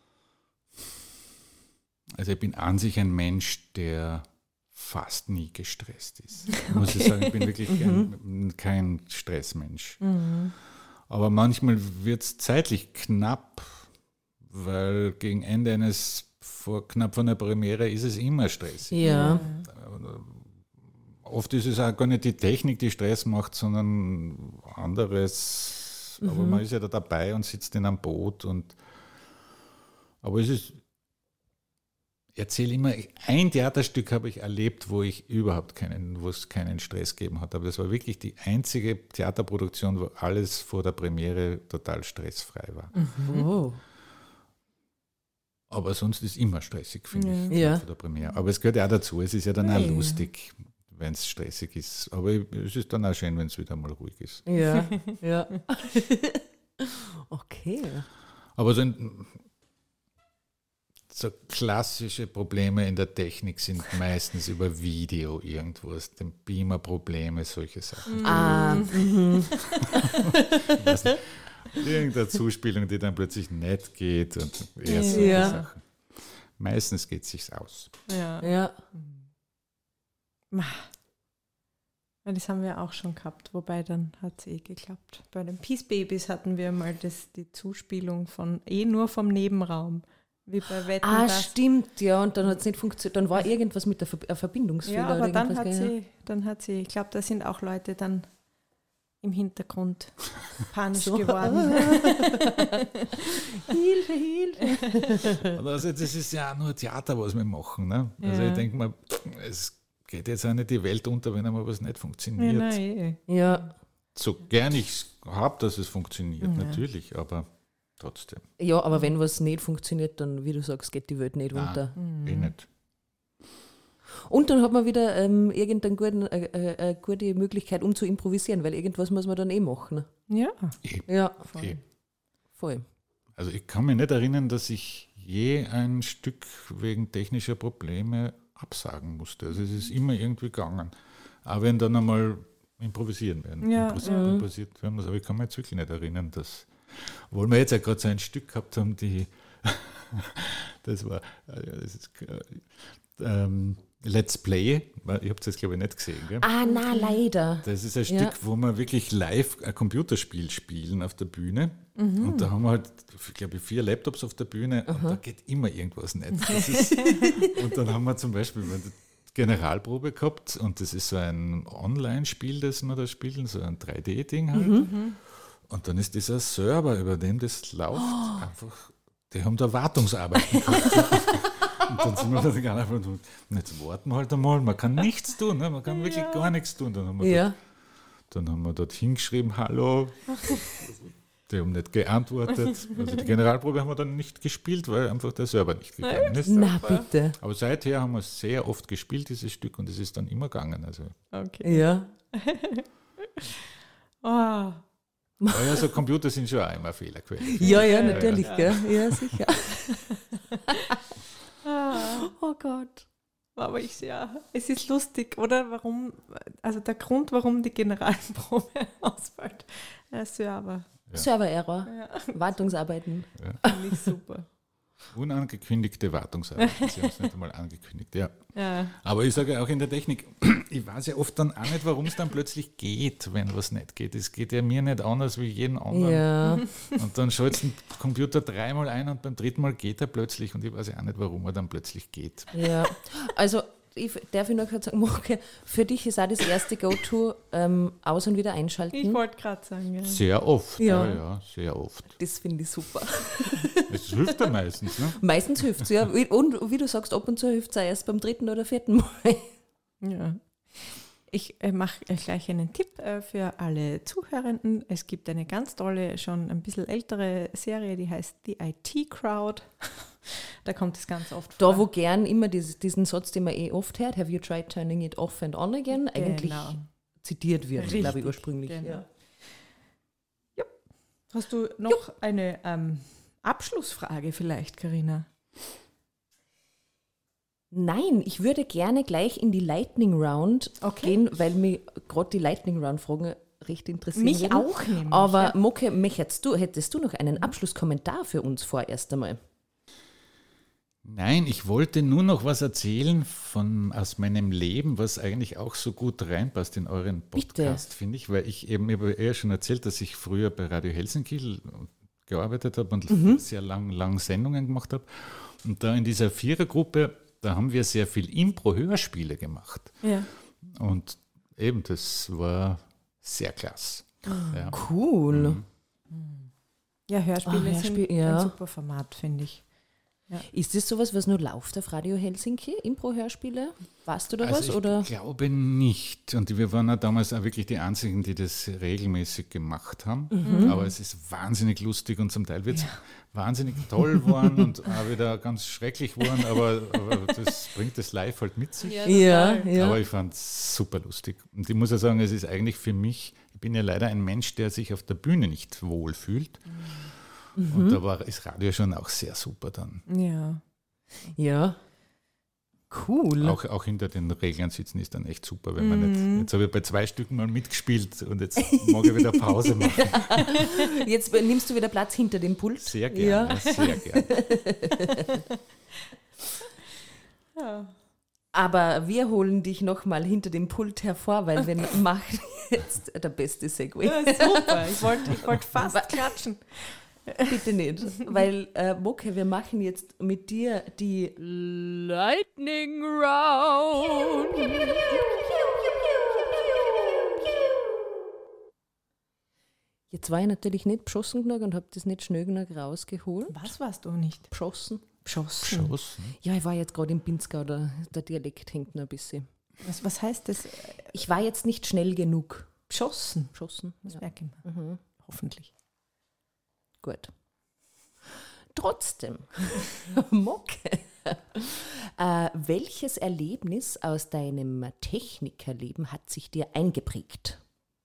Also ich bin an sich ein Mensch, der fast nie gestresst ist. Muss ich sagen, ich bin wirklich kein, kein Stressmensch. Aber manchmal wird es zeitlich knapp, weil gegen Ende eines, vor, knapp vor einer Premiere ist es immer stressig. Ja. Oft ist es auch gar nicht die Technik, die Stress macht, sondern anderes aus. Aber man ist ja da dabei und sitzt in einem Boot. Und, aber es ist, ich erzähle immer, ein Theaterstück habe ich erlebt, wo ich überhaupt keinen, wo es keinen Stress gegeben hat. Aber das war wirklich die einzige Theaterproduktion, wo alles vor der Premiere total stressfrei war. Mhm. Oh. Aber sonst ist es immer stressig, finde ja. ich, ja. vor der Premiere. Aber es gehört ja auch dazu. Es ist ja dann ja, auch lustig, wenn es stressig ist. Aber es ist dann auch schön, wenn es wieder mal ruhig ist. Ja, ja. Okay. Aber so, ein, so klassische Probleme in der Technik sind meistens über Video irgendwo, den Beamer-Probleme, solche Sachen. Ah, mhm. Irgendeine Zuspielung, die dann plötzlich nicht geht und eher so ja. Sachen. Meistens geht es sich aus. Ja. Ja. Das haben wir auch schon gehabt, wobei dann hat es eh geklappt. Bei den Peace Babies hatten wir mal das, die Zuspielung von eh nur vom Nebenraum. Wie bei Wetten, Ah, das. stimmt, ja, und dann hat es nicht funktioniert. Dann war irgendwas mit der Ver- Verbindungsfehler. Ja, aber oder dann hat, irgendwas, sie, dann hat sie, ich glaube, da sind auch Leute dann im Hintergrund panisch So. geworden. Hilfe, Hilfe. Also das ist ja auch nur Theater, was wir machen. Ne? Also Ja. ich denke mal, es geht jetzt auch nicht die Welt unter, wenn einmal was nicht funktioniert. Ja, nein, Ja. So gern ich es habe, dass es funktioniert, Ja. natürlich, aber trotzdem. ja, aber wenn was nicht funktioniert, dann, wie du sagst, geht die Welt nicht Nein. runter. Eh nicht. Und dann hat man wieder ähm, irgendeine guten, äh, äh, äh, gute Möglichkeit, um zu improvisieren, weil irgendwas muss man dann eh machen. ja. Ja, Voll. Eh. voll. Also ich kann mich nicht erinnern, dass ich je ein Stück wegen technischer Probleme absagen musste. Also es ist immer irgendwie gegangen. Auch wenn dann einmal improvisieren werden. Ja, improvisiert, ja. improvisiert werden muss. Aber ich kann mich jetzt wirklich nicht erinnern, dass, obwohl wir jetzt ja gerade so ein Stück gehabt haben, die das war äh, das ist, äh, ähm, Let's Play, ihr habt es jetzt glaube ich nicht gesehen, gell? Ah, na, leider. Das ist ein Ja. Stück, wo wir wirklich live ein Computerspiel spielen auf der Bühne. Und da haben wir halt, glaube ich, vier Laptops auf der Bühne und da geht immer irgendwas nicht. Das ist, und dann haben wir zum Beispiel eine Generalprobe gehabt und das ist so ein Online-Spiel, das wir da spielen, so ein drei D-Ding halt. Und dann ist dieser Server, über dem das läuft, oh. einfach, die haben da Wartungsarbeiten gehabt. Und dann sind wir da gar nicht, und jetzt warten wir halt einmal, man kann nichts tun, ne? Man kann wirklich Ja. gar nichts tun. Dann haben wir, Ja. dort, dann haben wir dort hingeschrieben, hallo, die haben nicht geantwortet. Also die Generalprobe haben wir dann nicht gespielt, weil einfach der Server nicht gegangen ist. Na, bitte. Aber seither haben wir es sehr oft gespielt, dieses Stück, und es ist dann immer gegangen. Also Okay. Ja. Oh. aber ja, so Computer sind schon auch immer Fehlerquelle. Ja, ja, Ja, natürlich, ja. gell? Ja, sicher. Ah. Oh Gott. Aber ich, ja, es ist lustig, oder? Warum, also der Grund, warum die Generalprobe ausfällt, der Server. Ja. Server-Error. Ja, Wartungsarbeiten. finde ich super. Unangekündigte Wartungsarbeiten, sie haben es nicht einmal angekündigt, ja. Ja. Aber ich sage auch in der Technik, ich weiß ja oft dann auch nicht, warum es dann plötzlich geht, wenn was nicht geht. Es geht ja mir nicht anders wie jeden anderen. Ja. Und dann schaltet den Computer dreimal ein und beim dritten Mal geht er plötzlich und ich weiß ja auch nicht, warum er dann plötzlich geht. Ja. Also, ich, darf ich noch kurz sagen, Moke, für dich ist auch das erste Go-To ähm, aus- und wieder einschalten. Ich wollte gerade sagen, ja. Sehr oft, Ja. ja, ja, sehr oft. Das finde ich super. Das hilft ja meistens, ne? Meistens hilft es, ja. Und wie du sagst, ab und zu hilft es auch erst beim dritten oder vierten Mal. Ja. Ich äh, mache äh, gleich einen Tipp äh, für alle Zuhörenden. Es gibt eine ganz tolle, schon ein bisschen ältere Serie, die heißt The I T Crowd. Da kommt es ganz oft vor. Da, wo gern immer dieses, diesen Satz, den man eh oft hört, have you tried turning it off and on again, eigentlich Genau. zitiert wird, Richtig, glaube ich, ursprünglich. genau. Ja. Ja. Hast du noch eine ähm, Abschlussfrage vielleicht, Carina? Nein, ich würde gerne gleich in die Lightning Round Okay. gehen, weil mich gerade die Lightning Round Fragen recht interessieren. Mich würden. auch nämlich, Aber ja. Moke, möchtest du, hättest du noch einen Abschlusskommentar für uns vorerst einmal? Nein, ich wollte nur noch was erzählen von, aus meinem Leben, was eigentlich auch so gut reinpasst in euren Podcast, finde ich, weil ich eben, ich habe eher schon erzählt, dass ich früher bei Radio Helsinki gearbeitet habe und Mhm. sehr lang, lang Sendungen gemacht habe. Und da in dieser Vierergruppe, da haben wir sehr viel Impro-Hörspiele gemacht. Ja. Und eben, das war sehr klasse. Ja. Cool. Ja, Hörspiele Ah, Hörspiel, sind ja. ein super Format, finde ich. Ist das sowas, was nur läuft auf Radio Helsinki, Impro-Hörspiele? Weißt du da was? Also ich Oder? glaube nicht. Und wir waren ja damals auch wirklich die Einzigen, die das regelmäßig gemacht haben. Mhm. Aber es ist wahnsinnig lustig und zum Teil wird es wahnsinnig toll worden und auch wieder ganz schrecklich worden, aber, aber das bringt das live halt mit sich. Ja, ja. Aber ich fand es super lustig. Und ich muss ja sagen, es ist eigentlich für mich, ich bin ja leider ein Mensch, der sich auf der Bühne nicht wohl fühlt. Mhm. Und da war das Radio schon auch sehr super dann. Ja. Ja. Cool. Auch, auch hinter den Reglern sitzen ist dann echt super, wenn man nicht. Jetzt habe ich bei zwei Stücken mal mitgespielt und jetzt mag ich wieder Pause machen. Jetzt nimmst du wieder Platz hinter dem Pult. Sehr gerne, Ja. sehr gerne. Ja. Aber wir holen dich nochmal hinter dem Pult hervor, weil wir machen jetzt der beste Segway. Ja, super. Ich wollte ich wollt fast klatschen. Bitte nicht. Weil, äh, Moke, wir machen jetzt mit dir die Lightning Round. Jetzt war ich natürlich nicht beschossen genug und habe das nicht schnell genug rausgeholt. Was warst du nicht? Beschossen. Beschossen. Schuss. Ja, ich war jetzt gerade im Pinzgau, der, der Dialekt hängt noch ein bisschen. Was, was heißt das? Ich war jetzt nicht schnell genug. Beschossen. Beschossen. Das Ja. merke ich mir. Hoffentlich. Gut. Trotzdem, Mocke, äh, welches Erlebnis aus deinem Technikerleben hat sich dir eingeprägt?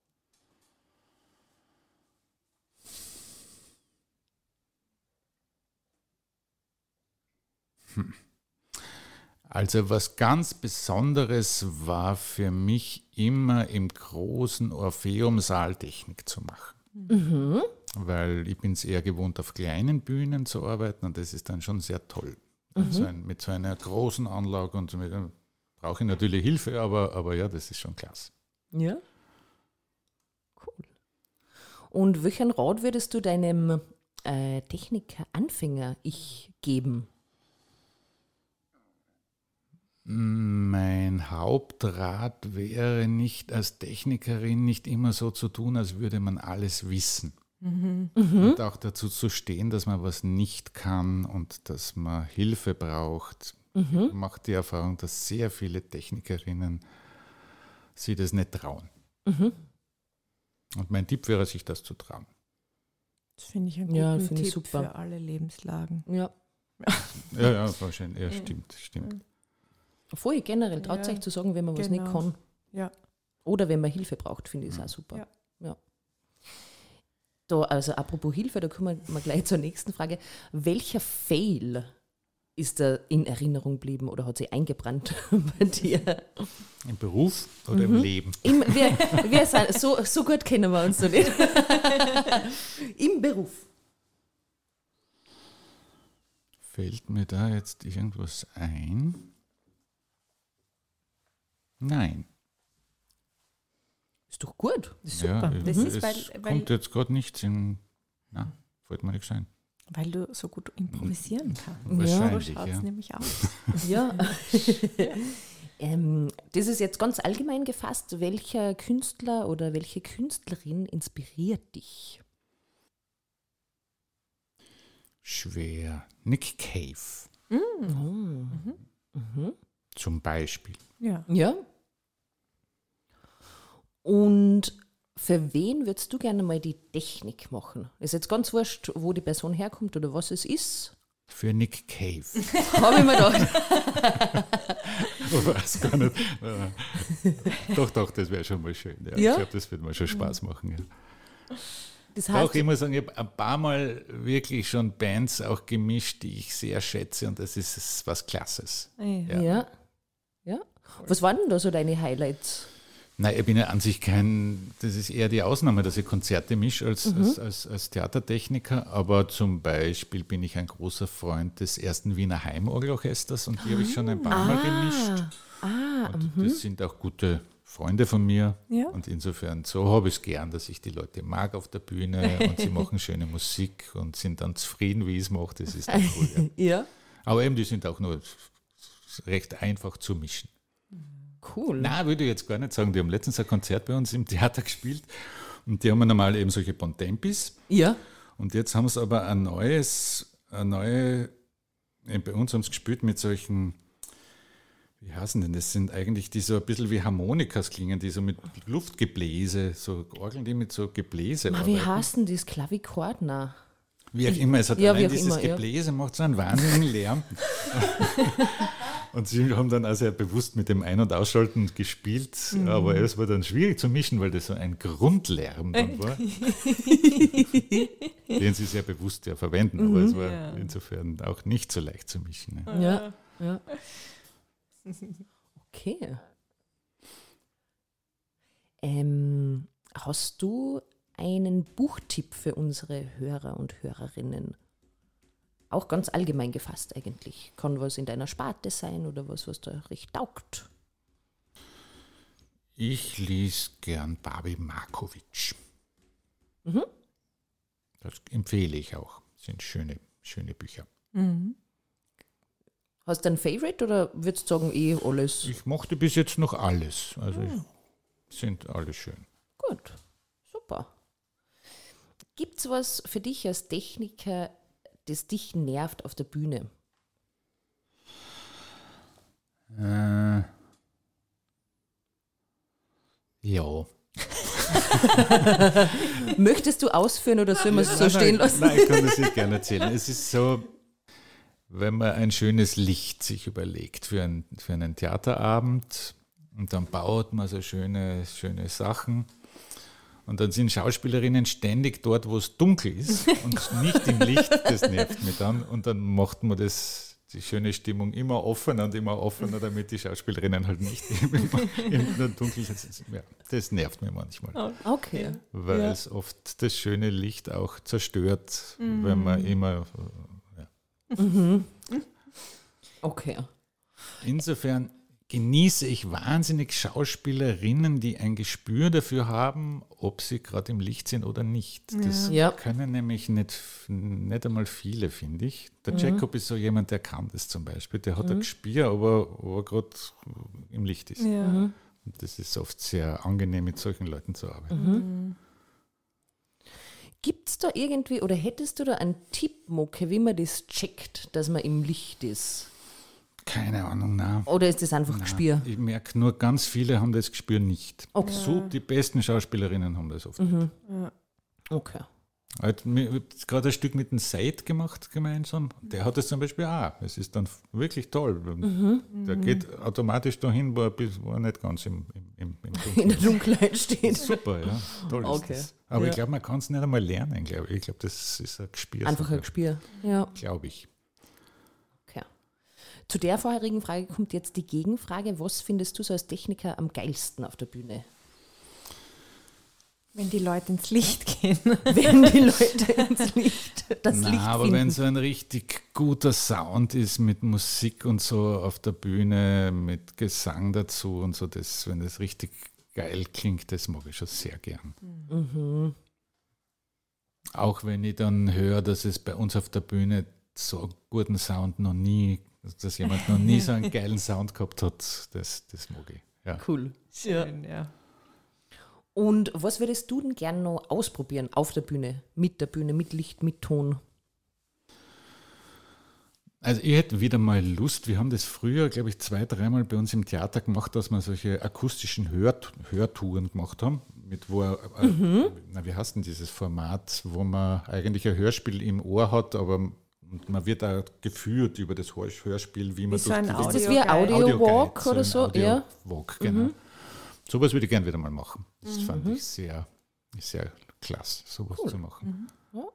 Also was ganz Besonderes war für mich immer im großen Orpheum-Saal Technik zu machen. Mhm. Weil ich bin es eher gewohnt, auf kleinen Bühnen zu arbeiten und das ist dann schon sehr toll. Mhm. So ein, mit so einer großen Anlage und so mit, brauche ich natürlich Hilfe, aber, aber ja, das ist schon klasse. Ja. Cool. Und welchen Rat würdest du deinem äh, Techniker-Anfänger-Ich geben? Mein Hauptrat wäre nicht als Technikerin nicht immer so zu tun, als würde man alles wissen. Mhm. Und auch dazu zu stehen, dass man was nicht kann und dass man Hilfe braucht. Mhm. Macht die Erfahrung, dass sehr viele Technikerinnen sich das nicht trauen. Mhm. Und mein Tipp wäre, sich das zu trauen. Das finde ich einen Ja, guten finde ich Tipp super. für alle Lebenslagen. Ja. Ja, ja, wahrscheinlich. Ja, stimmt, stimmt. Voll generell, traut Ja, euch zu sagen, wenn man was nicht genau. kann. Ja. Oder wenn man Hilfe braucht, finde ich es auch super. Ja. Ja. Da, also apropos Hilfe, da kommen wir mal gleich zur nächsten Frage. Welcher Fail ist da in Erinnerung geblieben oder hat sich eingebrannt bei dir? Im Beruf oder im Leben? Im, wir, wir sind, so, so gut kennen wir uns noch nicht. Im Beruf. Fällt mir da jetzt irgendwas ein? Nein. Ist doch gut. Super. Ja, Das es ist, weil, weil, kommt jetzt gerade nichts in. Na, fällt mir nichts ein. weil du so gut improvisieren kannst. Wahrscheinlich, So schaut es ja. nämlich aus. Ja. ähm, das ist jetzt ganz allgemein gefasst. Welcher Künstler oder welche Künstlerin inspiriert dich? Schwer. Nick Cave Mhm. zum Beispiel. Ja. Ja. Und für wen würdest du gerne mal die Technik machen? Ist jetzt ganz wurscht, wo die Person herkommt oder was es ist. Für Nick Cave. Habe ich mir gedacht. Ich weiß gar nicht. Doch, doch, das wäre schon mal schön. Ja. Ja? Ich glaube, das wird mir schon Spaß machen. Ja. Das Auch heißt, ich muss sagen, ich habe ein paar Mal wirklich schon Bands auch gemischt, die ich sehr schätze und das ist was Klasses. Ja. Ja. ja. ja. Was waren denn da so deine Highlights? Nein, ich bin ja an sich kein, das ist eher die Ausnahme, dass ich Konzerte mische als, Mhm. als, als, als Theatertechniker, aber zum Beispiel bin ich ein großer Freund des ersten Wiener Heimorgelorchesters und die habe ich schon ein paar Mal gemischt. Ah, Und das sind auch gute Freunde von mir Ja. und insofern so habe ich es gern, dass ich die Leute mag auf der Bühne und sie machen schöne Musik und sind dann zufrieden, wie ich es mache, das ist dann cool. Ja. ja. Aber eben, die sind auch nur recht einfach zu mischen. Cool. Na, würde ich jetzt gar nicht sagen. Die haben letztens ein Konzert bei uns im Theater gespielt Und die haben ja normal eben solche Bontempis. Ja. Und jetzt haben sie aber ein neues, eine neue, bei uns haben sie gespielt mit solchen, wie heißen denn das? Sind eigentlich die so ein bisschen wie Harmonikas klingen, die so mit Luftgebläse, so Orgeln, die mit so Gebläse Ma, wie arbeiten. heißen das? Klavikord? Nein. Wie auch immer, es hat Ja, wie allein auch dieses immer, ja. Gebläse, macht so einen wahnsinnigen Lärm. Und sie haben dann auch sehr bewusst mit dem Ein- und Ausschalten gespielt, Mhm. aber es war dann schwierig zu mischen, weil das so ein Grundlärm dann war, den sie sehr bewusst ja verwenden, aber Mhm. es war Ja. insofern auch nicht so leicht zu mischen. Ne? Ja. ja. Okay. Ähm, hast du einen Buchtipp für unsere Hörer und Hörerinnen? Auch ganz allgemein gefasst eigentlich. Kann was in deiner Sparte sein oder was, was da recht taugt. Ich lese gern Barbie Markovic. Mhm. Das empfehle ich auch. Das sind schöne, schöne Bücher. Mhm. Hast du ein Favorite oder würdest du sagen, eh alles? Ich mochte bis jetzt noch alles. Also ich, sind alle schön. Gut, super. Gibt es was für dich als Techniker, das dich nervt auf der Bühne? Äh, ja. Möchtest du ausführen oder soll man es so Nein, stehen nein, lassen? Nein, ich kann das nicht gerne erzählen. Es ist so, wenn man ein schönes Licht sich überlegt für, ein, für einen Theaterabend und dann baut man so schöne, schöne Sachen und dann sind Schauspielerinnen ständig dort, wo es dunkel ist und nicht im Licht, das nervt mich dann und dann macht man das, die schöne Stimmung immer offener und immer offener, damit die Schauspielerinnen halt nicht immer in der Dunkelheit sind. Ja, das nervt mich manchmal. Okay. Weil Ja. es oft das schöne Licht auch zerstört, wenn man immer. Ja. Okay. Insofern genieße ich wahnsinnig Schauspielerinnen, die ein Gespür dafür haben, ob sie gerade im Licht sind oder nicht. Das Ja. können nämlich nicht, nicht einmal viele, finde ich. Der Jacob ist so jemand, der kann das zum Beispiel. Der hat ein Gespür, aber wo er gerade im Licht ist. Ja. Und das ist oft sehr angenehm, mit solchen Leuten zu arbeiten. Gibt es da irgendwie, oder hättest du da einen Tipp, Moke, wie man das checkt, dass man im Licht ist? Keine Ahnung, nein. Oder ist das einfach Nein, Gespür? ich merke nur, ganz viele haben das Gespür nicht. Okay. So, die besten Schauspielerinnen haben das oft Mhm. nicht. Okay. Halt, mir- ich habe gerade ein Stück mit dem Seid gemacht gemeinsam. Der hat das zum Beispiel auch. Es ist dann wirklich toll. Der geht automatisch dahin, wo er, bis, wo er nicht ganz im, im, im, im Dunkeln In der ist. Dunkelheit steht. Super, ja. Toll ist Okay. das. Aber Ja. ich glaube, man kann es nicht einmal lernen. Glaub. Ich glaube, das ist ein Gespür. Einfach ein Gespür. Ja. Glaube ich. Okay. Zu der vorherigen Frage kommt jetzt die Gegenfrage. Was findest du so als Techniker am geilsten auf der Bühne? Wenn die Leute ins Licht gehen. Wenn die Leute ins Licht, das Na, Licht aber finden. wenn so ein richtig guter Sound ist mit Musik und so auf der Bühne, mit Gesang dazu und so, das, wenn das richtig geil klingt, das mag ich schon sehr gern. Mhm. Auch wenn ich dann höre, dass es bei uns auf der Bühne so einen guten Sound noch nie, dass jemand noch nie so einen geilen Sound gehabt hat, das, das mag ich. Ja. Cool. Schön, ja. Und was würdest du denn gern noch ausprobieren auf der Bühne, mit der Bühne, mit Licht, mit Ton? Also ich hätte wieder mal Lust, wir haben das früher, glaube ich, zwei, dreimal bei uns im Theater gemacht, dass wir solche akustischen Hör, Hörtouren gemacht haben, mit wo, äh, na, wie heißt denn dieses Format, wo man eigentlich ein Hörspiel im Ohr hat, aber und man wird auch geführt über das Hör- Hörspiel, wie man so ein die Ist das wie ein Audio-Guide. Audio-Walk Audio-Guide, oder ein so? Ja. Audio-Walk, genau. Sowas würde ich gerne wieder mal machen. Das fand ich sehr, sehr klasse, sowas zu machen.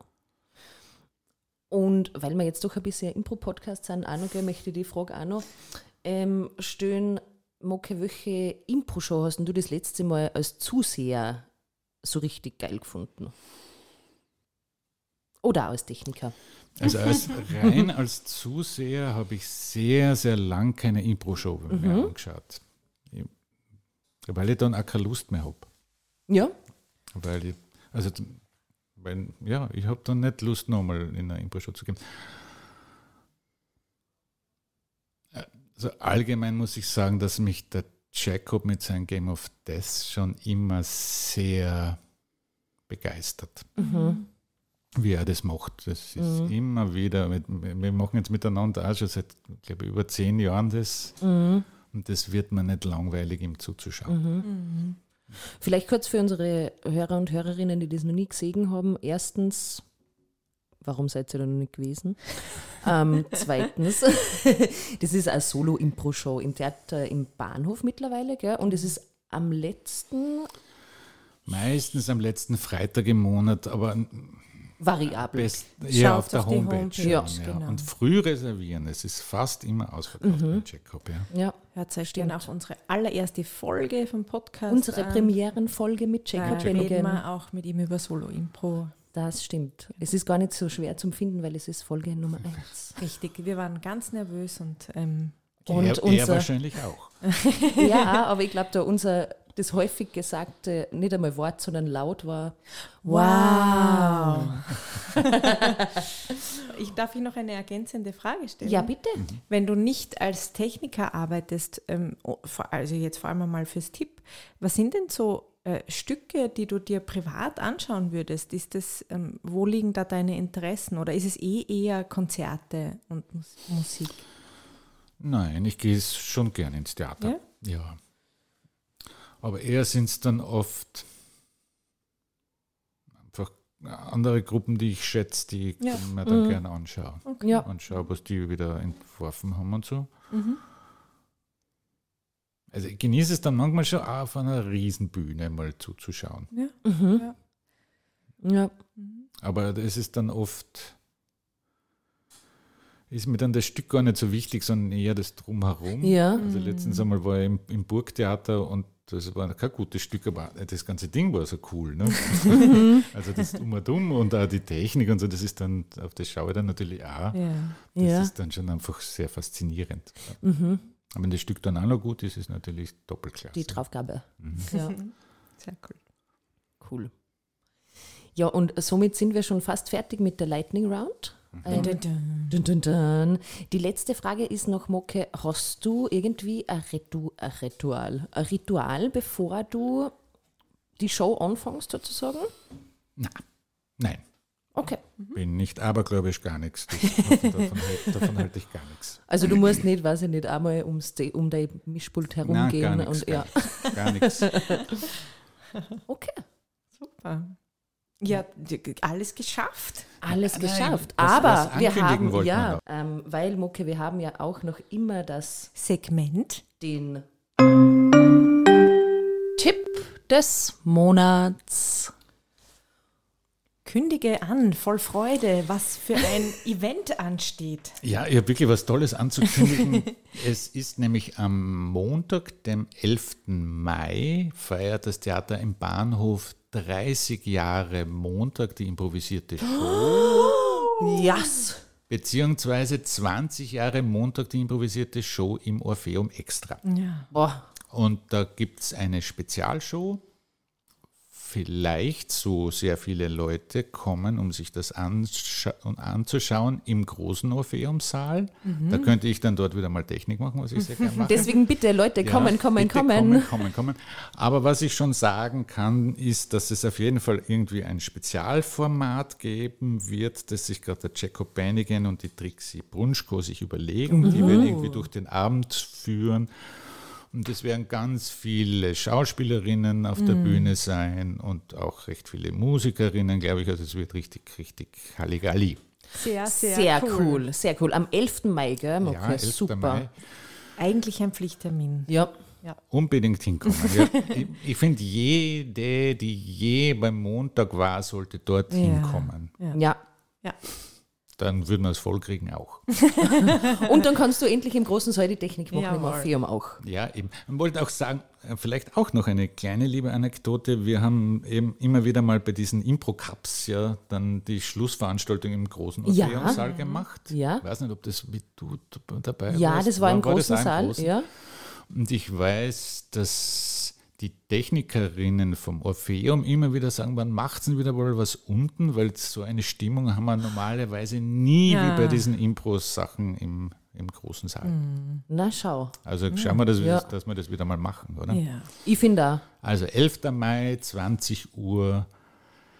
Und weil wir jetzt doch ein bisschen Impro-Podcast sind, auch noch, gell, möchte ich die Frage auch noch ähm, stellen. Moke, welche Impro-Show hast denn du das letzte Mal als Zuseher so richtig geil gefunden? Oder auch als Techniker? Also als, rein als Zuseher habe ich sehr, sehr lang keine Impro-Show mehr angeschaut. Ich, weil ich dann auch keine Lust mehr habe. Ja. Weil ich, also, weil, ja, ich habe dann nicht Lust, nochmal in eine Impro-Show zu gehen. Also allgemein muss ich sagen, dass mich der Jacob mit seinem Game of Death schon immer sehr begeistert, Mhm. wie er das macht. Das ist Mhm. immer wieder, mit, wir machen jetzt miteinander auch schon seit, glaube ich, über zehn Jahren das Mhm. und das wird mir nicht langweilig, ihm zuzuschauen. Mhm. Mhm. Vielleicht kurz für unsere Hörer und Hörerinnen, die das noch nie gesehen haben. Erstens, warum seid ihr da noch nicht gewesen? ähm, zweitens, das ist eine Solo-Impro-Show im Theater im Bahnhof mittlerweile, gell? Und es ist am letzten Meistens am letzten Freitag im Monat, aber variabel. best, eher auf Schaut der auf die Homepage. Homepage, schon, ja, ja. genau. Und früh reservieren, es ist fast immer ausverkauft Mhm. beim Jacob. Ja. Ja, Hört euch dann auch unsere allererste Folge vom Podcast unsere an. Premierenfolge mit Da Jacob reden Bennigan. wir auch mit ihm über Solo-Impro. Das stimmt. Es ist gar nicht so schwer zum Finden, weil es ist Folge Nummer eins. Richtig, wir waren ganz nervös und ähm, Und er, er unser- wahrscheinlich auch. Ja, aber ich glaube, da unser das häufig gesagte, nicht einmal Wort, sondern laut war, wow. Ich darf ich noch eine ergänzende Frage stellen? ja bitte. Wenn du nicht als Techniker arbeitest, ähm, vor- also jetzt vor allem mal fürs Tipp, was sind denn so äh, Stücke, die du dir privat anschauen würdest? Ist das, ähm, wo liegen da deine Interessen oder ist es eh eher Konzerte und Mus Musik? Nein, ich gehe schon gerne ins Theater. Ja? Ja. Aber eher sind es dann oft einfach andere Gruppen, die ich schätze, die Ja. ich mir dann Mhm. gerne anschaue. Ja. Und schaue, was die wieder entworfen haben und so. Mhm. Also ich genieße es dann manchmal schon auch auf einer Riesenbühne mal zuzuschauen. Ja. Mhm. Ja. Ja. Aber es ist dann oft, ist mir dann das Stück gar nicht so wichtig, sondern eher das Drumherum. Ja. Also letztens einmal war ich im, im Burgtheater und das war kein gutes Stück, aber das ganze Ding war so cool. Ne? Also das Dumm und Dumm und auch die Technik und so, das ist dann, auf das schaue ich dann natürlich auch. Ja. Das Ja. ist dann schon einfach sehr faszinierend. Mhm. Aber wenn das Stück dann auch noch gut ist, ist es natürlich doppelklasse. Die Draufgabe. Mhm. Ja. Sehr cool. Cool. Ja, und somit sind wir schon fast fertig mit der Lightning Round. Ähm, Dun, dun. dun, dun, dun. Die letzte Frage ist noch, Mocke, hast du irgendwie ein, Ritu ein Ritual, ein Ritual, bevor du die Show anfängst sozusagen? Na, nein, Okay. bin nicht abergläubisch, gar nichts. Das, davon, davon, halt, davon halte ich gar nichts. Also du musst nicht, weiß ich nicht, einmal ums, De- um dein Mischpult Nein, herumgehen. gar nichts. und, ja. Gar nichts. Okay, Super. Ja, d- alles geschafft. alles Nein, geschafft. was- Aber was wir ankündigen haben, wollten wir ja, noch. ähm, weil Mocke, wir haben ja auch noch immer das, Segment. den Tipp des Monats. Kündige an, voll Freude, was für ein Event ansteht. Ja, ich habe wirklich was Tolles anzukündigen. Es ist nämlich am Montag, dem elften Mai, feiert das Theater im Bahnhof dreißig Jahre Montag die improvisierte Show, Yes! beziehungsweise zwanzig Jahre Montag die improvisierte Show im Orpheum Extra. Ja. Boah, Und da gibt es eine Spezialshow. Vielleicht so sehr viele Leute kommen, um sich das anscha anzuschauen im großen Orpheumsaal. Da könnte ich dann dort wieder mal Technik machen, was ich sehr gerne mache. deswegen bitte Leute, Ja, kommen, kommen, bitte kommen. kommen, kommen, kommen. Aber was ich schon sagen kann, ist, dass es auf jeden Fall irgendwie ein Spezialformat geben wird, das sich gerade der Jacob Bennigan und die Trixie Brunschko sich überlegen. Die werden irgendwie durch den Abend führen. Und es werden ganz viele Schauspielerinnen auf der Bühne sein und auch recht viele Musikerinnen, glaube ich. Also es wird richtig, richtig Halligalli. Sehr, sehr, Sehr cool. sehr cool. Am elften Mai, gell? Mocke? Ja, elften Super. Mai. Eigentlich ein Pflichttermin. Ja, Unbedingt hinkommen. Ja, ich ich finde, jede, die je beim Montag war, sollte dort Ja. hinkommen. ja. Ja. Dann würden wir es vollkriegen auch. Und dann kannst du endlich im großen Saal die Technik machen im Jawohl. Orpheum auch. Ja, eben. Man wollte auch sagen, äh, vielleicht auch noch eine kleine liebe Anekdote. Wir haben eben immer wieder mal bei diesen Impro-Cups ja dann die Schlussveranstaltung im großen Ja. Orpheumsaal gemacht. Ja. Ich weiß nicht, ob das mit du dabei Ja, warst. das war im großen das auch Saal. großen? Ja. Und ich weiß, dass die Technikerinnen vom Orpheum immer wieder sagen, wann macht es wieder wohl was unten, weil so eine Stimmung haben wir normalerweise nie Ja. wie bei diesen Impro-Sachen im, im großen Saal. Na, schau. Also schauen wir, dass wir, Ja. das, dass wir das wieder mal machen, oder? Ja. Ich finde auch. Also elften Mai, zwanzig Uhr,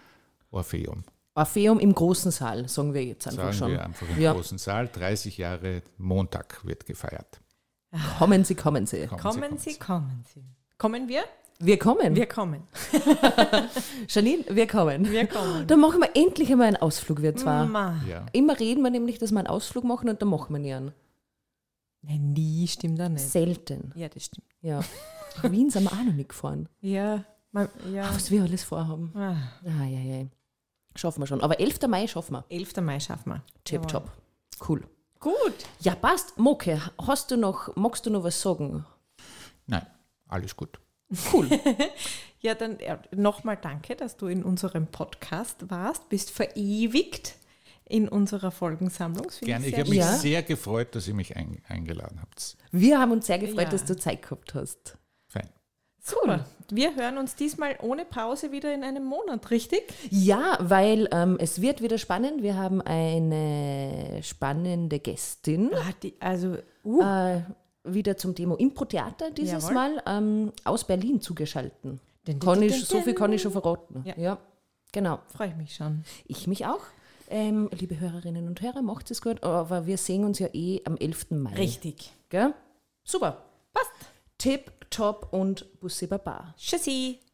Orpheum. Orpheum im großen Saal, sagen wir jetzt einfach Sagen schon. wir einfach im Ja. großen Saal. dreißig Jahre Montag wird gefeiert. Kommen Sie, kommen Sie. Kommen Kommen Sie, kommen Sie. Kommen wir? Wir kommen. Wir kommen. Janine, wir kommen. Wir kommen. Dann machen wir endlich einmal einen Ausflug, wir zwar. Ma. Ja. Immer reden wir nämlich, dass wir einen Ausflug machen und dann machen wir nie einen. Nein, nie stimmt da nicht. Selten. Ja, das stimmt. Ja. Nach Wien sind wir auch noch nicht gefahren. Ja, mal, ja. Was wir alles vorhaben. Ah, Ah, ja, ja. Schaffen wir schon. Aber elfter Mai schaffen wir. elfter Mai schaffen wir. Tip Jawohl. top. Cool. Gut. Ja, passt. Moke, hast du noch, magst du noch was sagen? Nein, alles gut. Cool. Ja, dann ja, nochmal danke, dass du in unserem Podcast warst, bist verewigt in unserer Folgensammlung. Das finde Gerne. Ich sehr habe mich Ja. sehr gefreut, dass ihr mich ein, eingeladen habt. Wir haben uns sehr gefreut, Ja. dass du Zeit gehabt hast. Fein. Super. Wir hören uns diesmal ohne Pause wieder in einem Monat, richtig? Ja, weil ähm, es wird wieder spannend. Wir haben eine spannende Gästin. Ah, die, also, uh, Äh, wieder zum Thema Impro-Theater dieses Jawohl. Mal ähm, aus Berlin zugeschalten. Din, din, Kann din, ich, so viel kann ich schon verraten. Ja. Ja, genau. freue ich mich schon. Ich mich auch. Ähm, liebe Hörerinnen und Hörer, macht es gut. Aber wir sehen uns ja eh am elften Mai. Richtig. Gell? Super. Passt. Tip, top und Bussi Baba. Tschüssi.